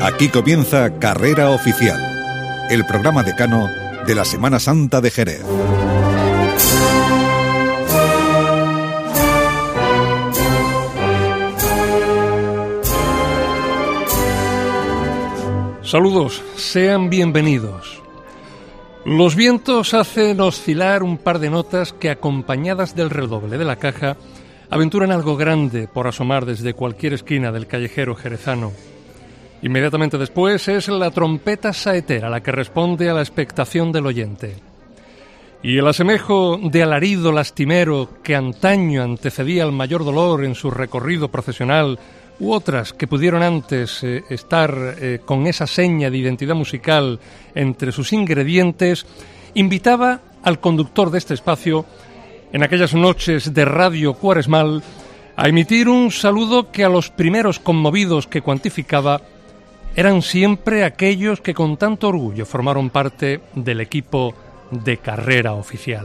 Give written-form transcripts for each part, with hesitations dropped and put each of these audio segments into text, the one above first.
Aquí comienza Carrera Oficial, el programa decano de la Semana Santa de Jerez. Saludos, sean bienvenidos. Los vientos hacen oscilar un par de notas que, acompañadas del redoble de la caja, aventuran algo grande por asomar desde cualquier esquina del callejero jerezano. Inmediatamente después es la trompeta saetera la que responde a la expectación del oyente. Y el asemejo de alarido lastimero que antaño antecedía al mayor dolor en su recorrido procesional, u otras que pudieron antes estar con esa seña de identidad musical entre sus ingredientes, invitaba al conductor de este espacio, en aquellas noches de radio cuaresmal, a emitir un saludo que a los primeros conmovidos que cuantificaba eran siempre aquellos que con tanto orgullo formaron parte del equipo de Carrera Oficial.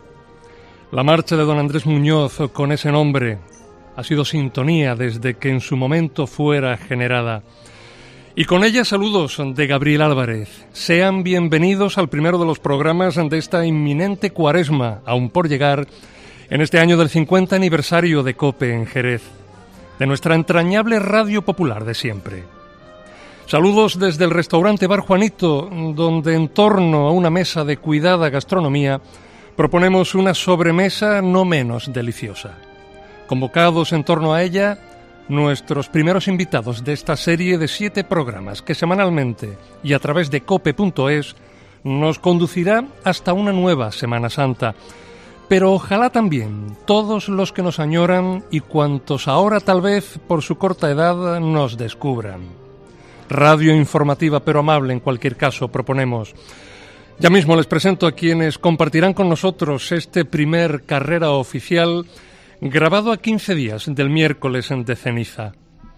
La marcha de don Andrés Muñoz con ese nombre ha sido sintonía desde que en su momento fuera generada. Y con ella saludos de Gabriel Álvarez. Sean bienvenidos al primero de los programas de esta inminente cuaresma, aún por llegar, en este año del 50 aniversario de COPE en Jerez, de nuestra entrañable radio popular de siempre. Saludos desde el restaurante Bar Juanito, donde en torno a una mesa de cuidada gastronomía proponemos una sobremesa no menos deliciosa. Convocados en torno a ella, nuestros primeros invitados de esta serie de 7 programas que semanalmente y a través de cope.es nos conducirá hasta una nueva Semana Santa. Pero ojalá también todos los que nos añoran y cuantos ahora tal vez por su corta edad nos descubran. Radio informativa pero amable en cualquier caso proponemos. Ya mismo les presento a quienes compartirán con nosotros este primer Carrera Oficial grabado a 15 días del miércoles de ceniza.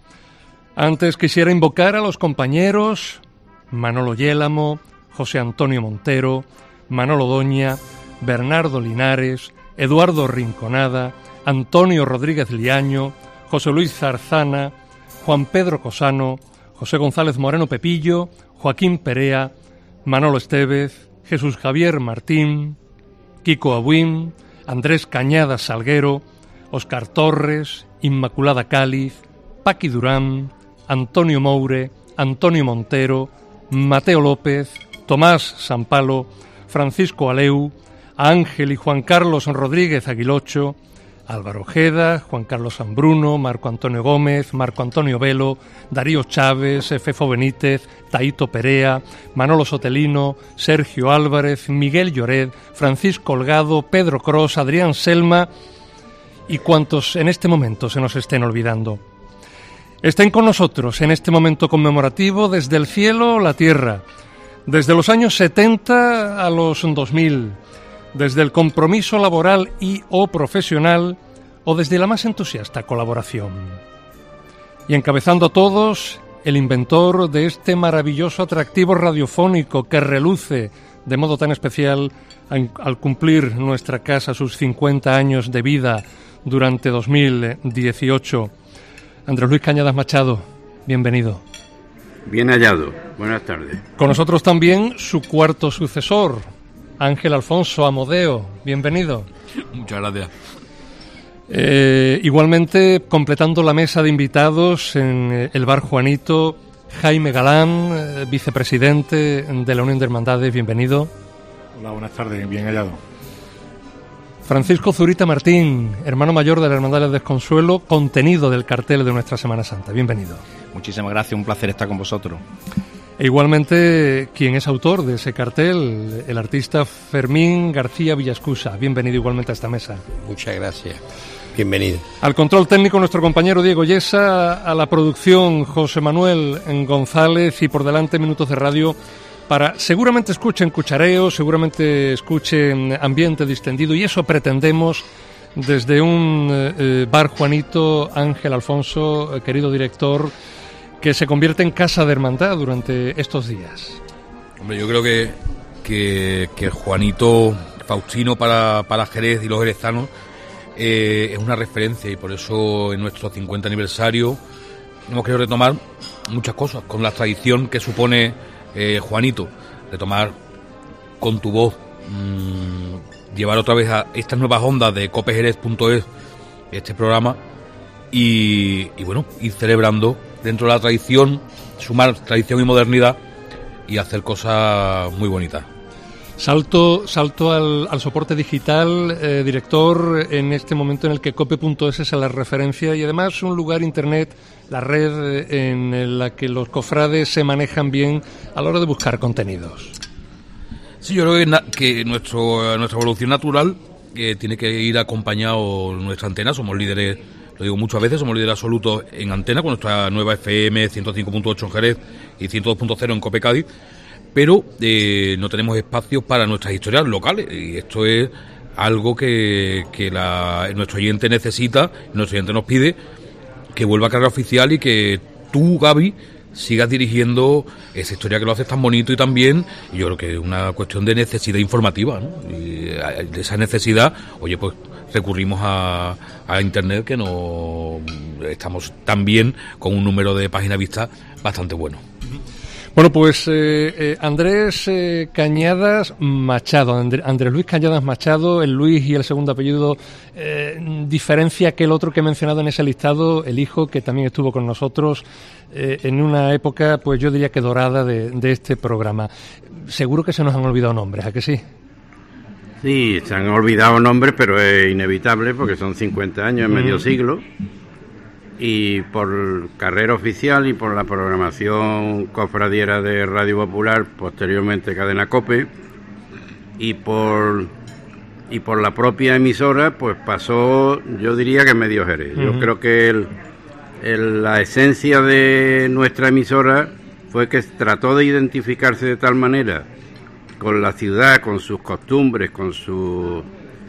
Antes quisiera invocar a los compañeros Manolo Yélamo, José Antonio Montero, Manolo Doña, Bernardo Linares, Eduardo Rinconada, Antonio Rodríguez Liaño, José Luis Zarzana, Juan Pedro Cosano, José González Moreno Pepillo, Joaquín Perea, Manolo Estevez, Jesús Javier Martín, Kiko Abuín, Andrés Cañada Salguero, Óscar Torres, Inmaculada Cáliz, Paqui Durán, Antonio Moure, Antonio Montero, Mateo López, Tomás Sampalo, Francisco Aleu, Ángel y Juan Carlos Rodríguez Aguilocho, Álvaro Ojeda, Juan Carlos Sambruno, Marco Antonio Gómez, Marco Antonio Velo, Darío Chávez, Fefo Benítez, Taito Perea, Manolo Sotelino, Sergio Álvarez, Miguel Lloret, Francisco Holgado, Pedro Cros, Adrián Selma y cuantos en este momento se nos estén olvidando. Estén con nosotros en este momento conmemorativo desde el cielo la tierra, desde los años 70 a los 2000, desde el compromiso laboral y o profesional o desde la más entusiasta colaboración. Y encabezando a todos, el inventor de este maravilloso atractivo radiofónico que reluce de modo tan especial al cumplir nuestra casa sus 50 años de vida durante 2018. Andrés Luis Cañadas Machado, bienvenido. Bien hallado, buenas tardes. Con nosotros también su cuarto sucesor, Ángel Alfonso Amodeo, bienvenido. Muchas gracias. Igualmente, completando la mesa de invitados en el Bar Juanito, Jaime Galán, vicepresidente de la Unión de Hermandades, bienvenido. Hola, buenas tardes, bien hallado. Francisco Zurita Martín, hermano mayor de la Hermandad del Desconsuelo, contenido del cartel de nuestra Semana Santa, bienvenido. Muchísimas gracias, un placer estar con vosotros. E igualmente, quien es autor de ese cartel, el artista Fermín García Villascusa. Bienvenido igualmente a esta mesa. Muchas gracias. Bienvenido. Al control técnico, nuestro compañero Diego Yesa, a la producción José Manuel González y por delante Minutos de Radio para, seguramente escuchen cuchareo, seguramente escuchen ambiente distendido y eso pretendemos desde un Bar Juanito. Ángel Alfonso, querido director, que se convierte en casa de hermandad durante estos días. Hombre, yo creo que Juanito Faustino para Jerez y los jerezanos es una referencia y por eso en nuestro 50 aniversario hemos querido retomar muchas cosas, con la tradición que supone Juanito, de tomar con tu voz, llevar otra vez a estas nuevas ondas de copejerez.es este programa y bueno, ir celebrando dentro de la tradición, sumar tradición y modernidad y hacer cosas muy bonitas. Salto al soporte digital, director, en este momento en el que cope.es es la referencia y además un lugar internet, la red en la que los cofrades se manejan bien a la hora de buscar contenidos. Sí, yo creo que nuestra evolución natural tiene que ir acompañado nuestra antena. Somos líderes, lo digo muchas veces, somos líderes absolutos en antena con nuestra nueva FM 105.8 en Jerez y 102.0 en Cope Cádiz. Pero no tenemos espacios para nuestras historias locales y esto es algo que nuestro oyente necesita, nuestro oyente nos pide que vuelva a carrera oficial y que tú, Gaby, sigas dirigiendo esa historia que lo haces tan bonito y tan bien. Y yo creo que es una cuestión de necesidad informativa, ¿no? Y de esa necesidad, oye, pues recurrimos a internet, que no estamos también con un número de páginas vistas bastante bueno. Bueno, pues Andrés Cañadas Machado, Andrés Luis Cañadas Machado, el Luis y el segundo apellido diferencia que el otro que he mencionado en ese listado, el hijo, que también estuvo con nosotros en una época, pues yo diría que dorada de este programa. Seguro que se nos han olvidado nombres, ¿a que sí? Sí, se han olvidado nombres, pero es inevitable porque son 50 años, medio siglo. Y por carrera oficial y por la programación cofradiera de Radio Popular, posteriormente Cadena Cope, y por la propia emisora, pues pasó, yo diría que medio Jerez. Yo creo que la esencia de nuestra emisora fue que trató de identificarse de tal manera con la ciudad, con sus costumbres, con sus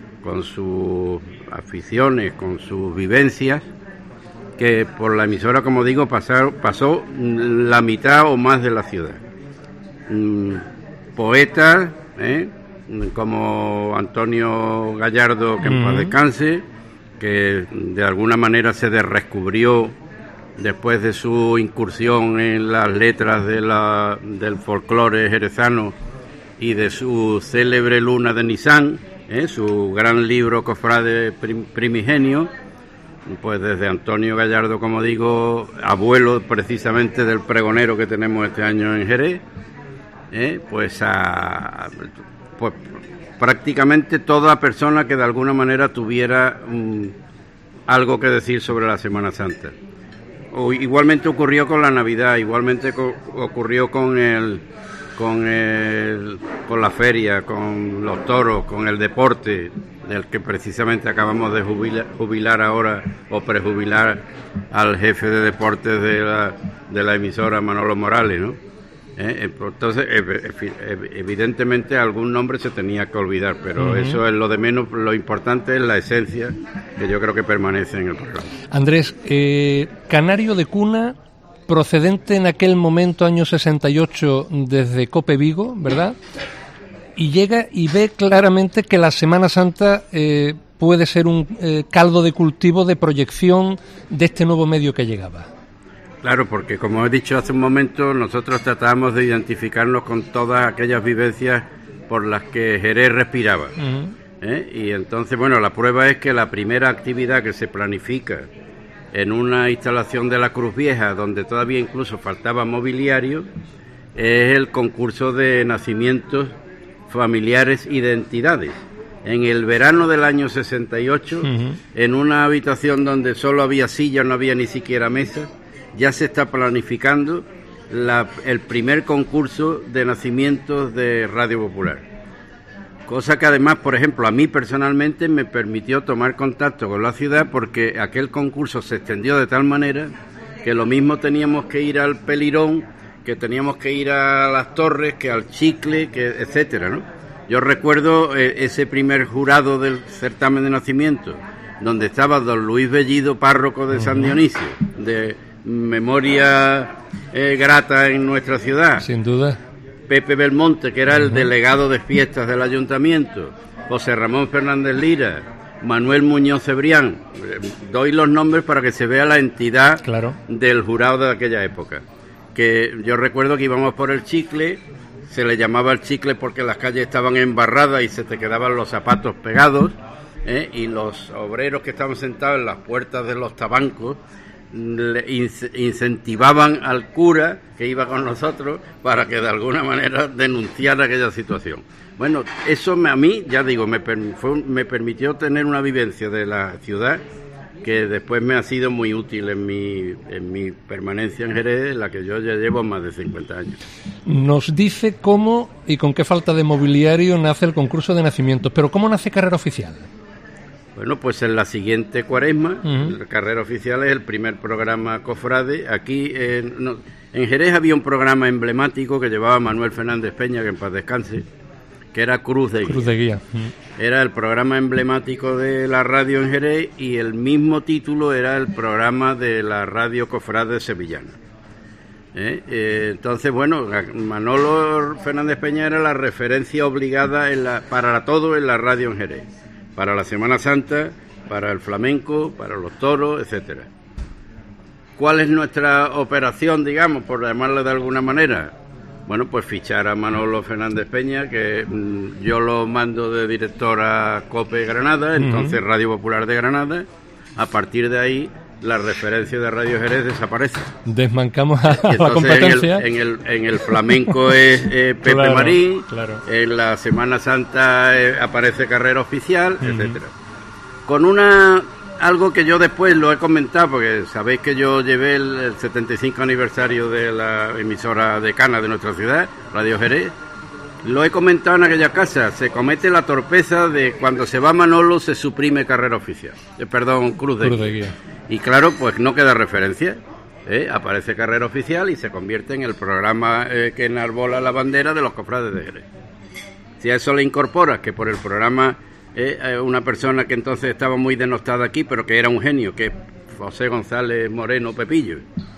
aficiones, con sus vivencias, que por la emisora, como digo, pasó la mitad o más de la ciudad. Poetas, como Antonio Gallardo, que en paz descanse, que de alguna manera se descubrió después de su incursión en las letras del folclore jerezano y de su célebre Luna de Nisán, su gran libro cofrade primigenio. Pues desde Antonio Gallardo, como digo, abuelo precisamente del pregonero que tenemos este año en Jerez, pues prácticamente toda persona que de alguna manera tuviera algo que decir sobre la Semana Santa. Igualmente ocurrió con la Navidad, igualmente ocurrió con la feria, con los toros, con el deporte, del que precisamente acabamos de jubilar ahora, o prejubilar al jefe de deportes de la emisora, Manolo Morales, ¿no? Entonces, evidentemente algún nombre se tenía que olvidar, pero eso es lo de menos. Lo importante es la esencia, que yo creo que permanece en el programa. Andrés, canario de cuna, procedente en aquel momento, año 68, desde Cope Vigo, ¿verdad? Y llega y ve claramente que la Semana Santa puede ser un caldo de cultivo, de proyección de este nuevo medio que llegaba. Claro, porque como he dicho hace un momento, nosotros tratamos de identificarnos con todas aquellas vivencias por las que Jerez respiraba. Y entonces, bueno, la prueba es que la primera actividad que se planifica en una instalación de la Cruz Vieja, donde todavía incluso faltaba mobiliario, es el concurso de nacimientos familiares y de entidades. En el verano del año 68, en una habitación donde solo había sillas, no había ni siquiera mesa, ya se está planificando el primer concurso de nacimientos de Radio Popular. Cosa que además, por ejemplo, a mí personalmente me permitió tomar contacto con la ciudad, porque aquel concurso se extendió de tal manera que lo mismo teníamos que ir al Pelirón, que teníamos que ir a las Torres, que al Chicle, que etcétera, ¿no? Yo recuerdo ese primer jurado del certamen de nacimiento, donde estaba don Luis Bellido, párroco de San Dionisio, de memoria grata en nuestra ciudad. Sin duda. Pepe Belmonte, que era el delegado de fiestas del ayuntamiento, José Ramón Fernández Lira, Manuel Muñoz Cebrián. Doy los nombres para que se vea la entidad del jurado de aquella época. que yo recuerdo que íbamos por el Chicle, se le llamaba el Chicle porque las calles estaban embarradas y se te quedaban los zapatos pegados, y los obreros que estaban sentados en las puertas de los tabancos incentivaban al cura que iba con nosotros para que de alguna manera denunciara aquella situación. Bueno, eso a mí, ya digo, me permitió tener una vivencia de la ciudad que después me ha sido muy útil en mi permanencia en Jerez, en la que yo ya llevo más de 50 años. Nos dice cómo y con qué falta de mobiliario nace el concurso de nacimientos, pero ¿cómo nace Carrera Oficial? Bueno, pues en la siguiente Cuaresma, la Carrera Oficial es el primer programa cofrade. Aquí en Jerez había un programa emblemático que llevaba Manuel Fernández Peña, que en paz descanse, que era Cruz de Guía. Era el programa emblemático de la radio en Jerez y el mismo título era el programa de la radio cofrade sevillana. Entonces, bueno, Manolo Fernández Peña era la referencia obligada para todo en la radio en Jerez. Para la Semana Santa, para el flamenco, para los toros, etcétera. ¿Cuál es nuestra operación, digamos, por llamarla de alguna manera? Bueno, pues fichar a Manolo Fernández Peña, que yo lo mando de director a COPE Granada, entonces Radio Popular de Granada. A partir de ahí, la referencia de Radio Jerez desaparece. Desmancamos a la competencia. En el flamenco es Pepe Marín, en la Semana Santa aparece Carrera Oficial, etcétera. Con algo que yo después lo he comentado, porque sabéis que yo llevé el 75 aniversario de la emisora decana de nuestra ciudad, Radio Jerez. Lo he comentado en aquella casa, se comete la torpeza de cuando se va Manolo se suprime Carrera Oficial. Cruz de Guía. Y claro, pues no queda referencia. Aparece Carrera Oficial y se convierte en el programa que enarbola la bandera de los cofrades de Jerez. Si a eso le incorporas que por el programa una persona que entonces estaba muy denostada aquí, pero que era un genio, que es José González Moreno Pepillo,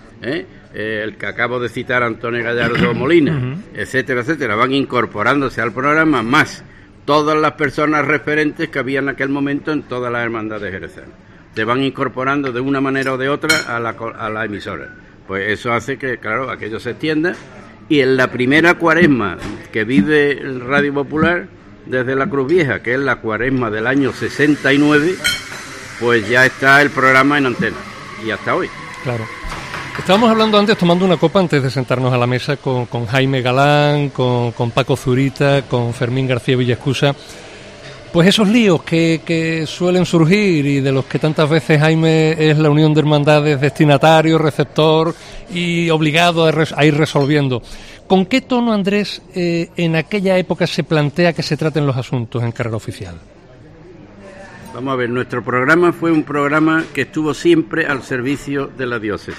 el que acabo de citar, Antonio Gallardo Molina, etcétera, etcétera, van incorporándose al programa, más todas las personas referentes que había en aquel momento en todas las hermandades jerezanas. Se van incorporando de una manera o de otra a la emisora. Pues eso hace que, claro, aquello se extienda. Y en la primera Cuaresma que vive Radio Popular, desde la Cruz Vieja, que es la Cuaresma del año 69, pues ya está el programa en antena. Y hasta hoy. Claro. Estábamos hablando antes, tomando una copa antes de sentarnos a la mesa, con Jaime Galán, con Paco Zurita, con Fermín García Villaescusa. Pues esos líos que suelen surgir y de los que tantas veces Jaime es la unión de hermandades, destinatario, receptor y obligado a ir resolviendo. ¿Con qué tono, Andrés, en aquella época se plantea que se traten los asuntos en Carrera Oficial? Vamos a ver, nuestro programa fue un programa que estuvo siempre al servicio de la diócesis.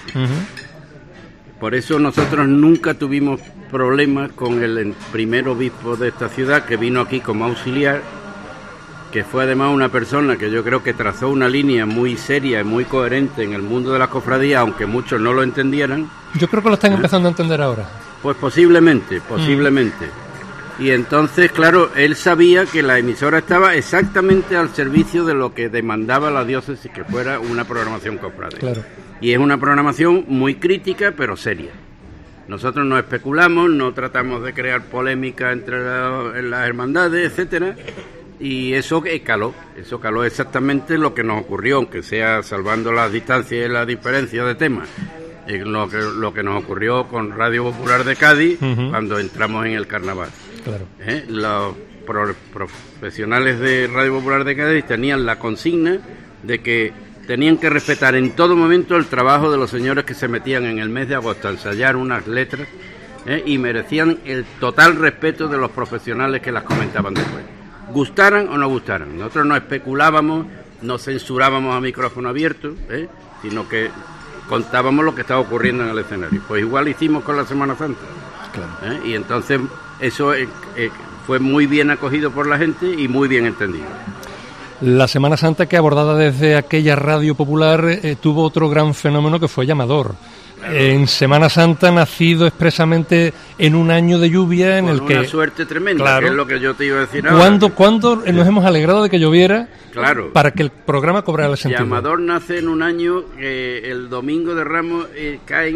Por eso nosotros nunca tuvimos problemas con el primer obispo de esta ciudad, que vino aquí como auxiliar, que fue además una persona que yo creo que trazó una línea muy seria y muy coherente en el mundo de las cofradías, aunque muchos no lo entendieran. Yo creo que lo están empezando a entender ahora. Pues posiblemente. Y entonces, claro, él sabía que la emisora estaba exactamente al servicio de lo que demandaba la diócesis, que fuera una programación cofrade. Claro. Y es una programación muy crítica, pero seria. Nosotros no especulamos, no tratamos de crear polémica entre las hermandades, etcétera. Y eso caló exactamente lo que nos ocurrió, aunque sea salvando las distancias y las diferencias de temas. Lo que nos ocurrió con Radio Popular de Cádiz cuando entramos en el carnaval. Claro. Los profesionales de Radio Popular de Cádiz tenían la consigna de que tenían que respetar en todo momento el trabajo de los señores que se metían en el mes de agosto a ensayar unas letras, y merecían el total respeto de los profesionales que las comentaban después. Gustaran o no gustaran. Nosotros no especulábamos, no censurábamos a micrófono abierto, sino que contábamos lo que estaba ocurriendo en el escenario. Pues igual hicimos con la Semana Santa. Claro. Y entonces eso fue muy bien acogido por la gente y muy bien entendido. La Semana Santa, que abordada desde aquella Radio Popular, tuvo otro gran fenómeno que fue llamador. En Semana Santa, nacido expresamente en un año de lluvia en el que... Una suerte tremenda, claro, que es lo que yo te iba a decir ahora. ¿Cuándo nos hemos alegrado de que lloviera? Claro. Para que el programa cobrara el sentido. Llamador nace en un año que el Domingo de Ramos caen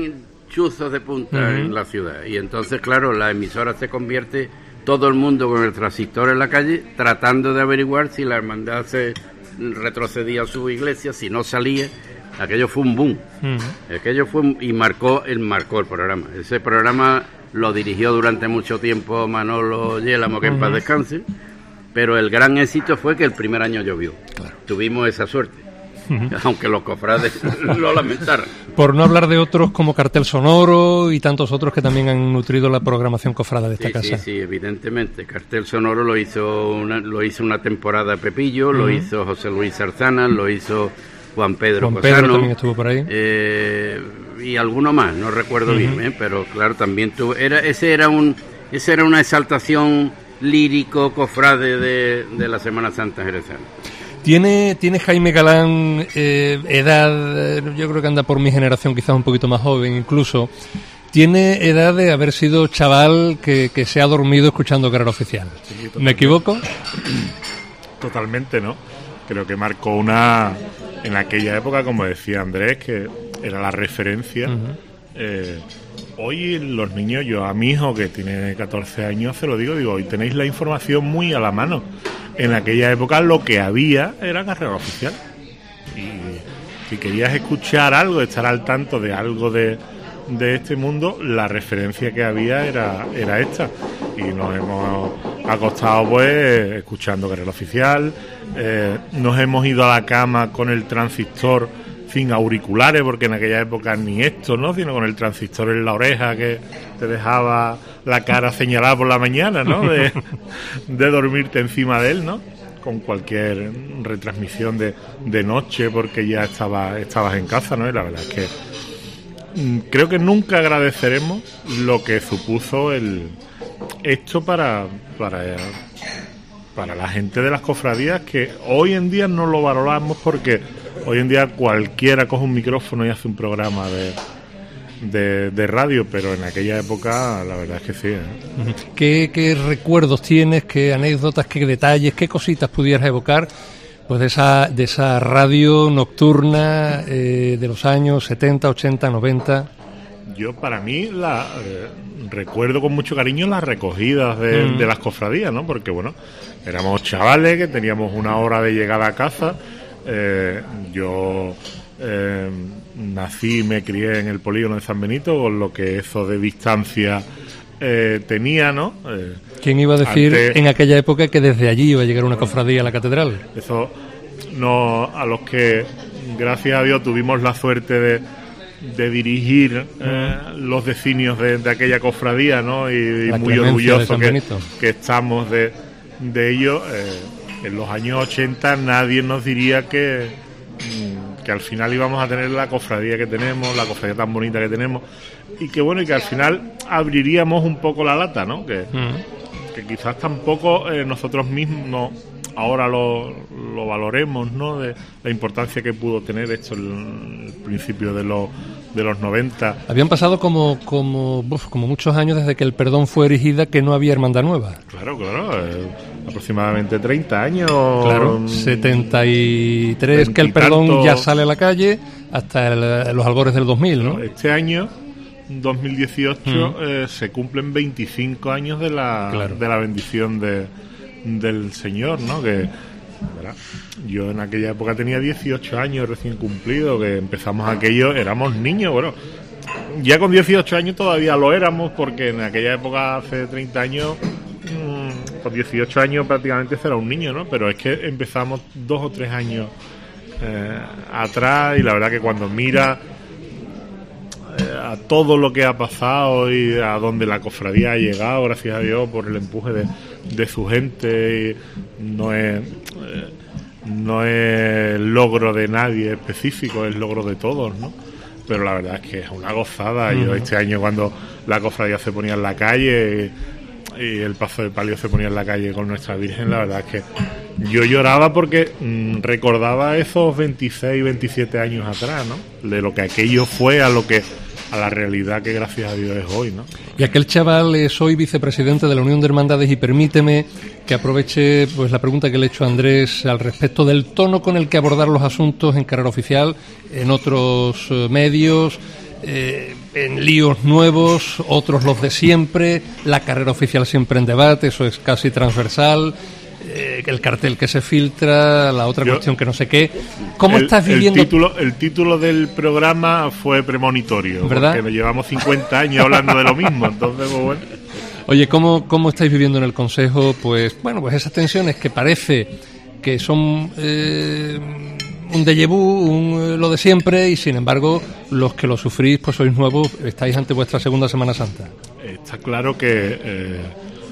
chuzos de punta en la ciudad. Y entonces, claro, la emisora se convierte, todo el mundo con el transistor en la calle, tratando de averiguar si la hermandad se retrocedía a su iglesia, si no salía. Aquello fue un boom. Aquello fue y marcó el programa. Ese programa lo dirigió durante mucho tiempo Manolo Yélamo, que en paz descanse, pero el gran éxito fue que el primer año llovió. Claro. Tuvimos esa suerte, aunque los cofrades lo lamentaran. Por no hablar de otros como Cartel Sonoro y tantos otros que también han nutrido la programación cofrada de esta casa. Sí, evidentemente. Cartel Sonoro lo hizo una temporada Pepillo, lo hizo José Luis Zarzana, lo hizo Juan Pedro Cosano, también estuvo por ahí. Y alguno más, no recuerdo bien, pero claro, también tuvo. Esa era una exaltación lírico cofrade de la Semana Santa jerezana. Tiene Jaime Galán edad, yo creo que anda por mi generación, quizás un poquito más joven incluso. Tiene edad de haber sido chaval que se ha dormido escuchando Carrera Oficial. Sí, ¿me equivoco? Totalmente, ¿no? Creo que marcó en aquella época, como decía Andrés, que era la referencia. Hoy los niños, yo a mi hijo que tiene 14 años se lo digo, hoy tenéis la información muy a la mano. En aquella época lo que había era Carrera Oficial. Y si querías escuchar algo, estar al tanto de algo de este mundo, la referencia que había era esta. Y nos hemos acostado pues escuchando Carrera Oficial, nos hemos ido a la cama con el transistor sin auriculares, porque en aquella época ni esto, ¿no? Sino con el transistor en la oreja que te dejaba la cara señalada por la mañana, ¿no? De dormirte encima de él, ¿no? Con cualquier retransmisión de noche, porque ya estabas en casa, ¿no? Y la verdad es que creo que nunca agradeceremos lo que supuso esto para la gente de las cofradías, que hoy en día no lo valoramos, porque hoy en día cualquiera coge un micrófono y hace un programa de radio, pero en aquella época la verdad es que sí. ¿Qué recuerdos tienes, qué anécdotas, qué detalles, qué cositas pudieras evocar pues de esa radio nocturna de los años 70, 80, 90? Yo, para mí, recuerdo con mucho cariño las recogidas de las cofradías, ¿no? Porque, bueno, éramos chavales que teníamos una hora de llegada a casa. Yo nací y me crié en el polígono de San Benito, con lo que eso de distancia tenía, ¿no? ¿Quién iba a decir en aquella época que desde allí iba a llegar una cofradía a la catedral? Eso no, a los que, gracias a Dios, tuvimos la suerte de dirigir los decinios de aquella cofradía, ¿no? Y muy orgullosos que estamos de ello. En los años 80 nadie nos diría que al final íbamos a tener la cofradía que tenemos, la cofradía tan bonita que tenemos, y que bueno, y que al final abriríamos un poco la lata, ¿no? Que quizás tampoco nosotros mismos ahora lo valoremos, ¿no? De la importancia que pudo tener esto el principio de los 90. Habían pasado como muchos años desde que el Perdón fue erigida, que no había hermandad nueva. Claro, aproximadamente 30 años. Claro, 73 que el Perdón ya sale a la calle, hasta los albores del 2000, ¿no? Este año, 2018, se cumplen 25 años de la bendición del Señor, ¿no? Que, ¿verdad? Yo en aquella época tenía 18 años recién cumplido, que empezamos aquello, éramos niños, bueno, ya con 18 años todavía lo éramos, porque en aquella época, hace 30 años, con 18 años prácticamente era un niño, ¿no? Pero es que empezamos 2 o 3 años atrás, y la verdad que cuando mira a todo lo que ha pasado y a donde la cofradía ha llegado, gracias a Dios, por el empuje de su gente, y no es logro de nadie específico, es logro de todos, ¿no? Pero la verdad es que es una gozada. Yo este año, cuando la cofradía se ponía en la calle y el paso de palio se ponía en la calle con nuestra Virgen, la verdad es que yo lloraba, porque recordaba esos 26, 27 años atrás, ¿no? De lo que aquello fue a la realidad que gracias a Dios es hoy, ¿no? Y aquel chaval es hoy vicepresidente de la Unión de Hermandades, y permíteme que aproveche pues la pregunta que le he hecho a Andrés al respecto del tono con el que abordar los asuntos en Carrera Oficial, en otros medios, en líos nuevos, otros los de siempre, la carrera oficial siempre en debate, eso es casi transversal, el cartel que se filtra, la otra cuestión que no sé qué. ¿Cómo estás viviendo? El título del programa fue premonitorio, ¿verdad? Porque nos llevamos 50 años hablando de lo mismo, entonces, pues bueno. Oye, ¿cómo estáis viviendo en el Consejo? Pues esas tensiones que parece que son un déjà vu, lo de siempre, y sin embargo los que lo sufrís pues sois nuevos, estáis ante vuestra segunda Semana Santa. Está claro que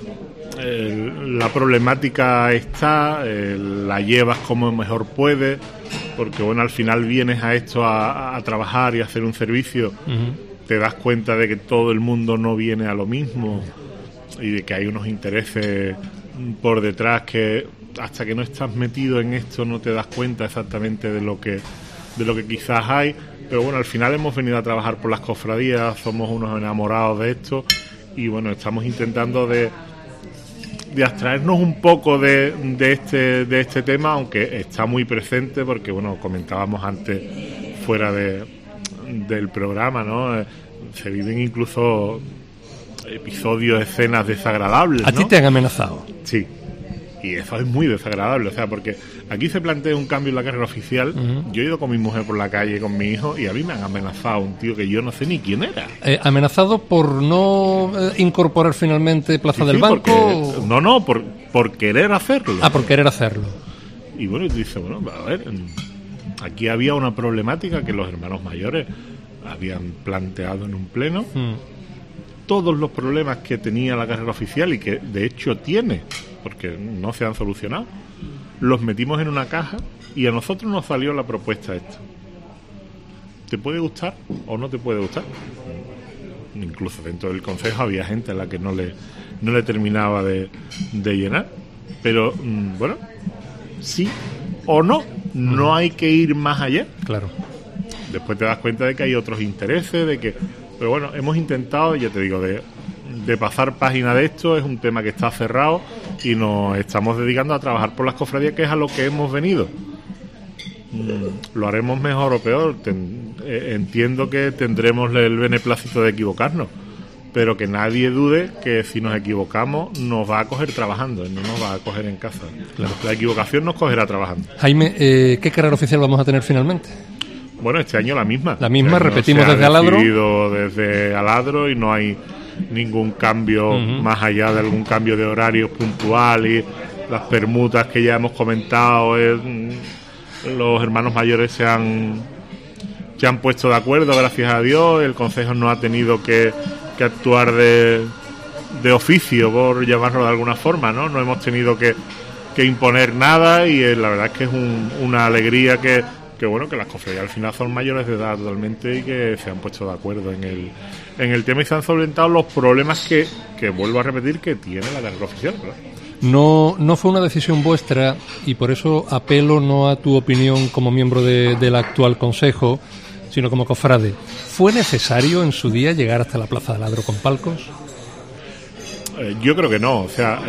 la problemática está, la llevas como mejor puedes, porque bueno, al final vienes a esto a trabajar y a hacer un servicio, te das cuenta de que todo el mundo no viene a lo mismo y de que hay unos intereses por detrás que hasta que no estás metido en esto no te das cuenta exactamente de lo que quizás hay. Pero bueno, al final hemos venido a trabajar por las cofradías, somos unos enamorados de esto y bueno, estamos intentando de abstraernos un poco de este tema, aunque está muy presente porque bueno, comentábamos antes fuera del programa, ¿no? Se viven incluso episodios, escenas desagradables, ¿no? ¿A ti te han amenazado? Sí, y eso es muy desagradable, o sea, porque aquí se plantea un cambio en la carrera oficial. Yo he ido con mi mujer por la calle con mi hijo y a mí me han amenazado un tío que yo no sé ni quién era. ¿Amenazado por no incorporar finalmente Plaza del Banco? Porque, por querer hacerlo. Por querer hacerlo. Y bueno, y tú dices, bueno, a ver, aquí había una problemática que los hermanos mayores habían planteado en un pleno. Todos los problemas que tenía la carrera oficial y que de hecho tiene, porque no se han solucionado, los metimos en una caja y a nosotros nos salió la propuesta esta. ¿Te puede gustar o no te puede gustar? Incluso dentro del Consejo había gente a la que no le terminaba de llenar. Pero, bueno, sí o no hay que ir más allá. Claro. Después te das cuenta de que hay otros intereses, de que... Pero bueno, hemos intentado, ya te digo, de pasar página de esto. Es un tema que está cerrado y nos estamos dedicando a trabajar por las cofradías, que es a lo que hemos venido. Lo haremos mejor o peor. Entiendo que tendremos el beneplácito de equivocarnos, pero que nadie dude que si nos equivocamos nos va a coger trabajando, no nos va a coger en casa. Claro. La equivocación nos cogerá trabajando. Jaime, ¿qué carrera oficial vamos a tener finalmente? Bueno, este año la misma. La misma, repetimos desde Aladro. Desde Aladro y no hay ningún cambio más allá de algún cambio de horarios puntual y las permutas que ya hemos comentado. Los hermanos mayores se han puesto de acuerdo, gracias a Dios. El Consejo no ha tenido que actuar de oficio, por llamarlo de alguna forma, ¿no? No hemos tenido que imponer nada y la verdad es que es una alegría que bueno, que las cofradías al final son mayores de edad totalmente y que se han puesto de acuerdo en el tema y se han solventado los problemas que vuelvo a repetir que tiene la carrera oficial, ¿verdad? No fue una decisión vuestra y por eso apelo no a tu opinión como miembro del actual Consejo, sino como cofrade. ¿Fue necesario en su día llegar hasta la Plaza de Aladro con palcos? Yo creo que no, o sea...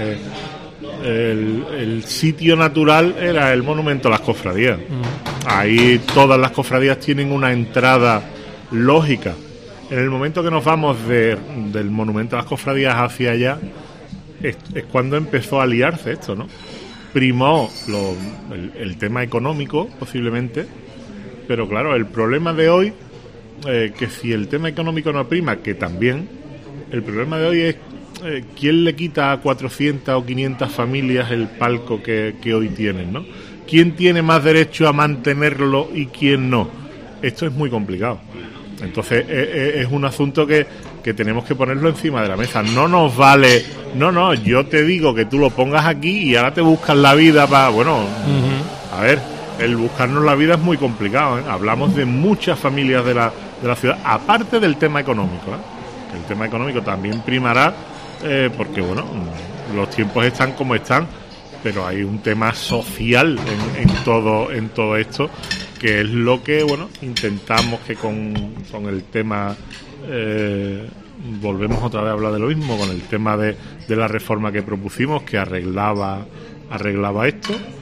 El sitio natural era el monumento a las cofradías. Ahí todas las cofradías tienen una entrada lógica. En el momento que nos vamos del monumento a las cofradías hacia allá es cuando empezó a liarse esto, ¿no? Primó el tema económico posiblemente, pero claro, el problema de hoy, que si el tema económico no prima, que también, el problema de hoy es ¿quién le quita a 400 o 500 familias el palco que hoy tienen, ¿no? ¿Quién tiene más derecho a mantenerlo y quién no? Esto es muy complicado. Entonces es un asunto que tenemos que ponerlo encima de la mesa. No nos vale, no, yo te digo que tú lo pongas aquí y ahora te buscas la vida para... Bueno, a ver, el buscarnos la vida es muy complicado, ¿eh? Hablamos de muchas familias de la ciudad, aparte del tema económico, ¿eh? El tema económico también primará, porque bueno, los tiempos están como están, pero hay un tema social en todo esto, que es lo que bueno intentamos que con el tema volvemos otra vez a hablar de lo mismo, con el tema de la reforma que propusimos, que arreglaba esto,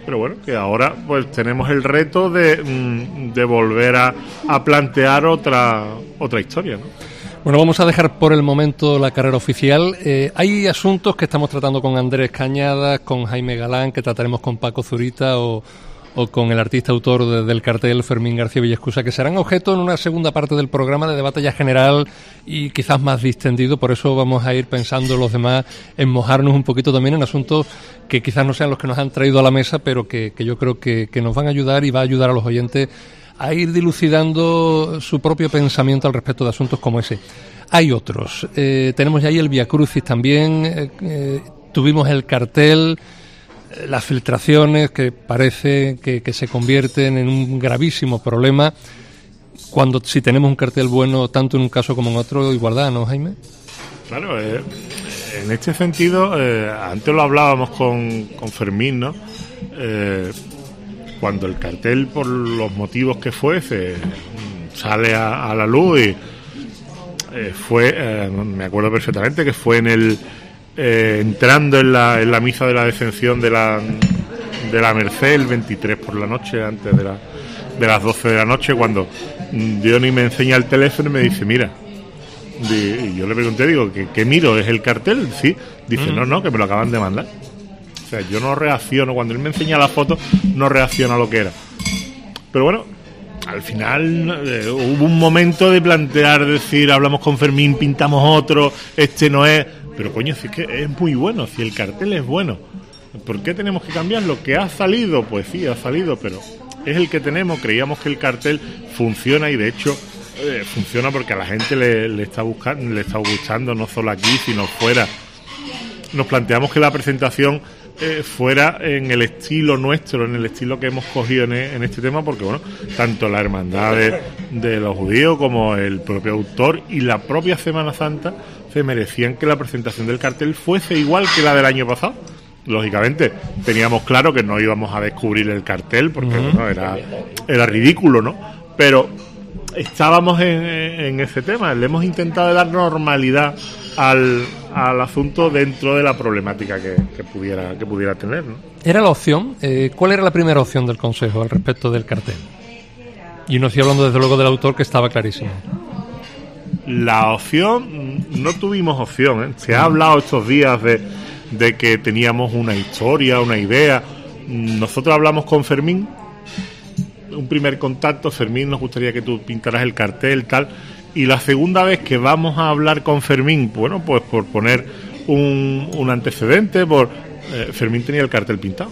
pero bueno, que ahora pues tenemos el reto de volver a plantear otra historia, ¿no? Bueno, vamos a dejar por el momento la carrera oficial. Hay asuntos que estamos tratando con Andrés Cañadas, con Jaime Galán, que trataremos con Paco Zurita o con el artista autor del cartel, Fermín García Villaescusa, que serán objeto en una segunda parte del programa de debate ya general y quizás más distendido. Por eso vamos a ir pensando los demás en mojarnos un poquito también en asuntos que quizás no sean los que nos han traído a la mesa, pero que yo creo que nos van a ayudar y va a ayudar a los oyentes a ir dilucidando su propio pensamiento al respecto de asuntos como ese. Hay otros. Tenemos ya ahí el Vía Crucis también. Tuvimos el cartel, las filtraciones que parece que se convierten en un gravísimo problema. Cuando si tenemos un cartel bueno, tanto en un caso como en otro, igualdad, ¿no, Jaime? Claro, en este sentido, antes lo hablábamos con Fermín, ¿no? Cuando el cartel, por los motivos que fuese, sale a la luz y me acuerdo perfectamente que fue entrando en la misa de la Descensión de la Merced el 23 por la noche, antes de las 12 de la noche, cuando Diony me enseña el teléfono y me dice, mira, y yo le pregunté, digo, ¿qué miro? ¿Es el cartel? Sí. Dice, no, que me lo acaban de mandar. O sea, yo no reacciono, cuando él me enseña la foto, no reacciono a lo que era. Pero bueno, al final hubo un momento de plantear, decir, hablamos con Fermín, pintamos otro, este no es... Pero coño, si es que es muy bueno, si el cartel es bueno, ¿por qué tenemos que cambiarlo? ¿Que ha salido? Pues sí, ha salido, pero es el que tenemos. Creíamos que el cartel funciona y de hecho funciona porque a la gente le está gustando, no solo aquí, sino fuera. Nos planteamos que la presentación fuera en el estilo nuestro, en el estilo que hemos cogido en este tema, porque bueno, tanto la hermandad de los judíos como el propio autor y la propia Semana Santa se merecían que la presentación del cartel fuese igual que la del año pasado. Lógicamente teníamos claro que no íbamos a descubrir el cartel porque bueno, era ridículo, ¿no? Pero estábamos en ese tema, le hemos intentado dar normalidad al asunto dentro de la problemática que pudiera tener, ¿no? ¿Era la opción? ¿Cuál era la primera opción del Consejo al respecto del cartel? Y no estoy hablando desde luego del autor, que estaba clarísimo. La opción, no tuvimos opción, ¿eh? Se ha hablado estos días de que teníamos una historia, una idea. Nosotros hablamos con Fermín, un primer contacto, Fermín, nos gustaría que tú pintaras el cartel, tal. Y la segunda vez que vamos a hablar con Fermín, bueno, pues por poner un antecedente, Fermín tenía el cartel pintado.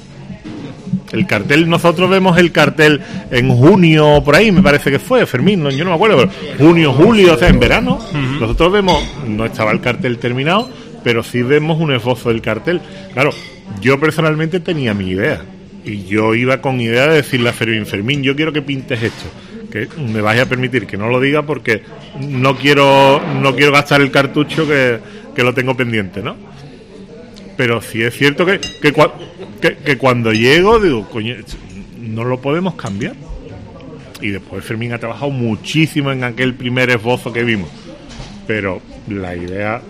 El cartel, nosotros vemos el cartel en junio, por ahí me parece que fue, Fermín, yo no me acuerdo, pero junio, julio, o sea, en verano. Nosotros vemos, no estaba el cartel terminado, pero sí vemos un esbozo del cartel. Claro, yo personalmente tenía mi idea, y yo iba con idea de decirle a Fermín, yo quiero que pintes esto. Que me vais a permitir que no lo diga porque no quiero gastar el cartucho que lo tengo pendiente, ¿no? Pero sí es cierto que cuando llego digo, coño, no lo podemos cambiar. Y después Fermín ha trabajado muchísimo en aquel primer esbozo que vimos, pero la idea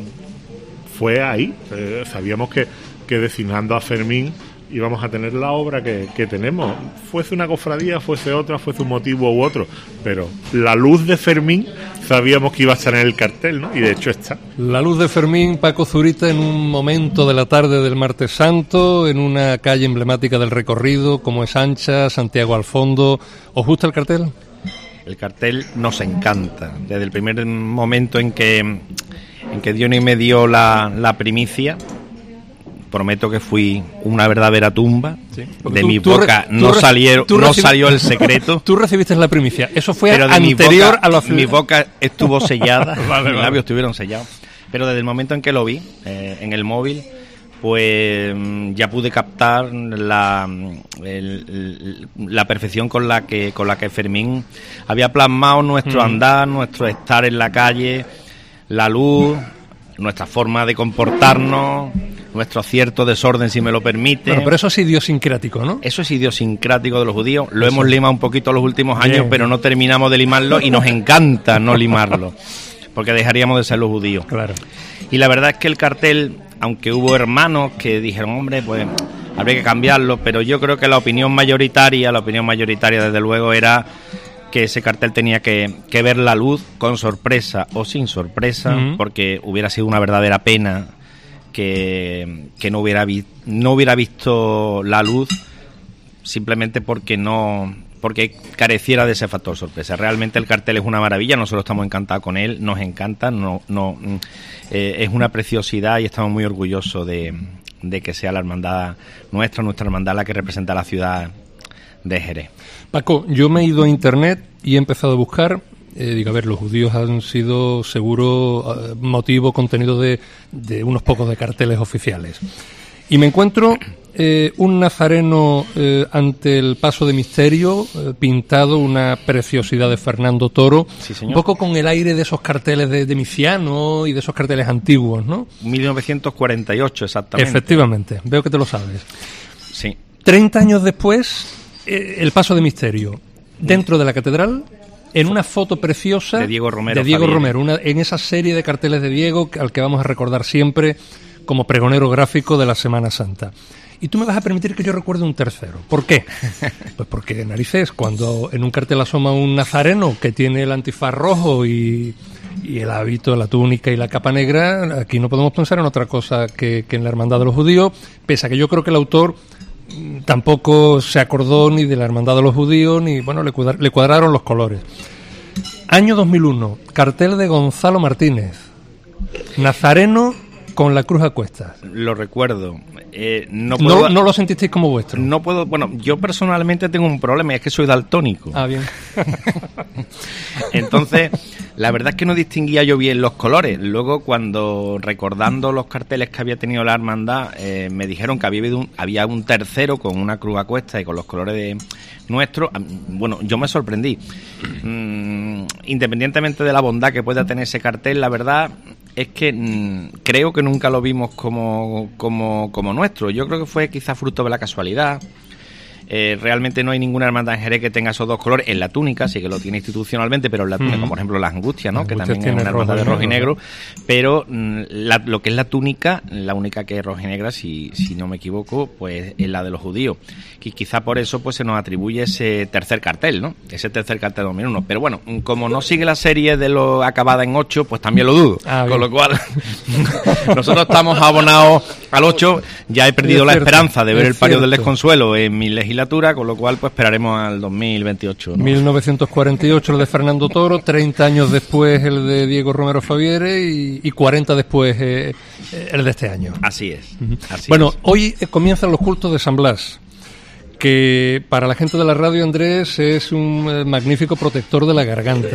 fue ahí. Sabíamos que designando a Fermín íbamos a tener la obra que tenemos, fuese una cofradía, fuese otra, fuese un motivo u otro, pero la luz de Fermín sabíamos que iba a estar en el cartel, ¿no? Y de hecho está. La luz de Fermín, Paco Zurita, en un momento de la tarde del Martes Santo, en una calle emblemática del recorrido, como es Ancha, Santiago al fondo. ¿Os gusta el cartel? El cartel nos encanta. Desde el primer momento en que Diony me dio la primicia, prometo que fui una verdadera tumba. Sí, de mi boca no salió el secreto. Tú recibiste la primicia. Eso fue pero anterior a la... Mi boca estuvo sellada, mis labios estuvieron sellados. Pero desde el momento en que lo vi en el móvil, pues ya pude captar la perfección con la que Fermín había plasmado nuestro andar, nuestro estar en la calle, la luz, nuestra forma de comportarnos, nuestro cierto desorden, si me lo permite. Bueno, pero eso es idiosincrático, ¿no? Eso es idiosincrático de los judíos. Lo hemos limado un poquito los últimos años, pero no terminamos de limarlo y nos encanta no limarlo, porque dejaríamos de ser los judíos. Claro. Y la verdad es que el cartel, aunque hubo hermanos que dijeron, hombre, pues habría que cambiarlo, pero yo creo que la opinión mayoritaria desde luego era que ese cartel tenía que ver la luz con sorpresa o sin sorpresa, porque hubiera sido una verdadera pena que no hubiera visto la luz simplemente porque careciera de ese factor sorpresa. Realmente el cartel es una maravilla, nosotros estamos encantados con él, nos encanta, es una preciosidad y estamos muy orgullosos de que sea la hermandad nuestra hermandad la que representa a la ciudad de Jerez. Paco, yo me he ido a internet y he empezado a buscar, digo, a ver, los judíos han sido seguro motivo, contenido de unos pocos de carteles oficiales. Y me encuentro un nazareno ante el paso de misterio, pintado, una preciosidad de Fernando Toro, sí, señor. Un poco con el aire de esos carteles de Miciano y de esos carteles antiguos, ¿no? 1948, exactamente. Efectivamente, veo que te lo sabes. Sí. 30 años después, el paso de misterio, dentro de la catedral, en una foto preciosa de Diego Romero, en esa serie de carteles de Diego al que vamos a recordar siempre como pregonero gráfico de la Semana Santa. Y tú me vas a permitir que yo recuerde un tercero. ¿Por qué? Pues porque, narices, cuando en un cartel asoma un nazareno que tiene el antifaz rojo y el hábito, la túnica y la capa negra, aquí no podemos pensar en otra cosa que en la Hermandad de los Judíos, pese a que yo creo que el autor tampoco se acordó ni de la Hermandad de los Judíos, ni, bueno, le cuadraron los colores. Año 2001, cartel de Gonzalo Martínez, nazareno con la cruz a cuestas. Lo recuerdo. No lo sentisteis como vuestro. No puedo. Bueno, yo personalmente tengo un problema, y es que soy daltónico. Ah, bien. Entonces, la verdad es que no distinguía yo bien los colores. Luego, cuando recordando los carteles que había tenido la hermandad, me dijeron que había un tercero con una cruz a cuestas y con los colores de nuestro. Bueno, yo me sorprendí. Independientemente de la bondad que pueda tener ese cartel, la verdad es que creo que nunca lo vimos como nuestro. Yo creo que fue quizá fruto de la casualidad. Realmente no hay ninguna hermandad en Jerez que tenga esos dos colores. En la túnica sí que lo tiene institucionalmente, pero en la túnica, como por ejemplo las Angustias, ¿no? Que también es una hermandad de rojo y negro. Pero lo que es la túnica, la única que es roja y negra, si no me equivoco, pues es la de los judíos. Y quizá por eso pues se nos atribuye ese tercer cartel, ¿no? Ese tercer cartel de 2001. Pero bueno, como no sigue la serie de lo acabada en 8, pues también lo dudo. Con lo cual, nosotros estamos abonados al 8. Ya he perdido la esperanza de ver el palio del desconsuelo en mi legislatura, con lo cual pues esperaremos al 2028, ¿no? 1948 el de Fernando Toro, 30 años después el de Diego Romero Faviere y 40 después el de este año. Así es. Bueno, hoy comienzan los cultos de San Blas, que para la gente de la radio, Andrés, es un magnífico protector de la garganta.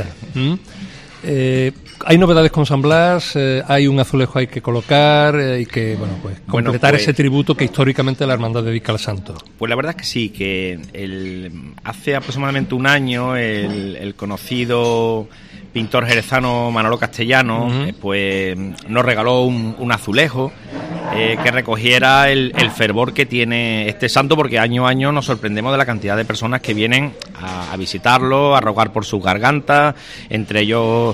Hay novedades con San Blas, hay un azulejo hay que colocar, hay que completar ese tributo que históricamente la hermandad dedica al santo. Pues la verdad es que sí, que hace aproximadamente un año el conocido pintor jerezano Manolo Castellano pues nos regaló un azulejo que recogiera el fervor que tiene este santo, porque año a año nos sorprendemos de la cantidad de personas que vienen a visitarlo, a rogar por sus gargantas, entre ellos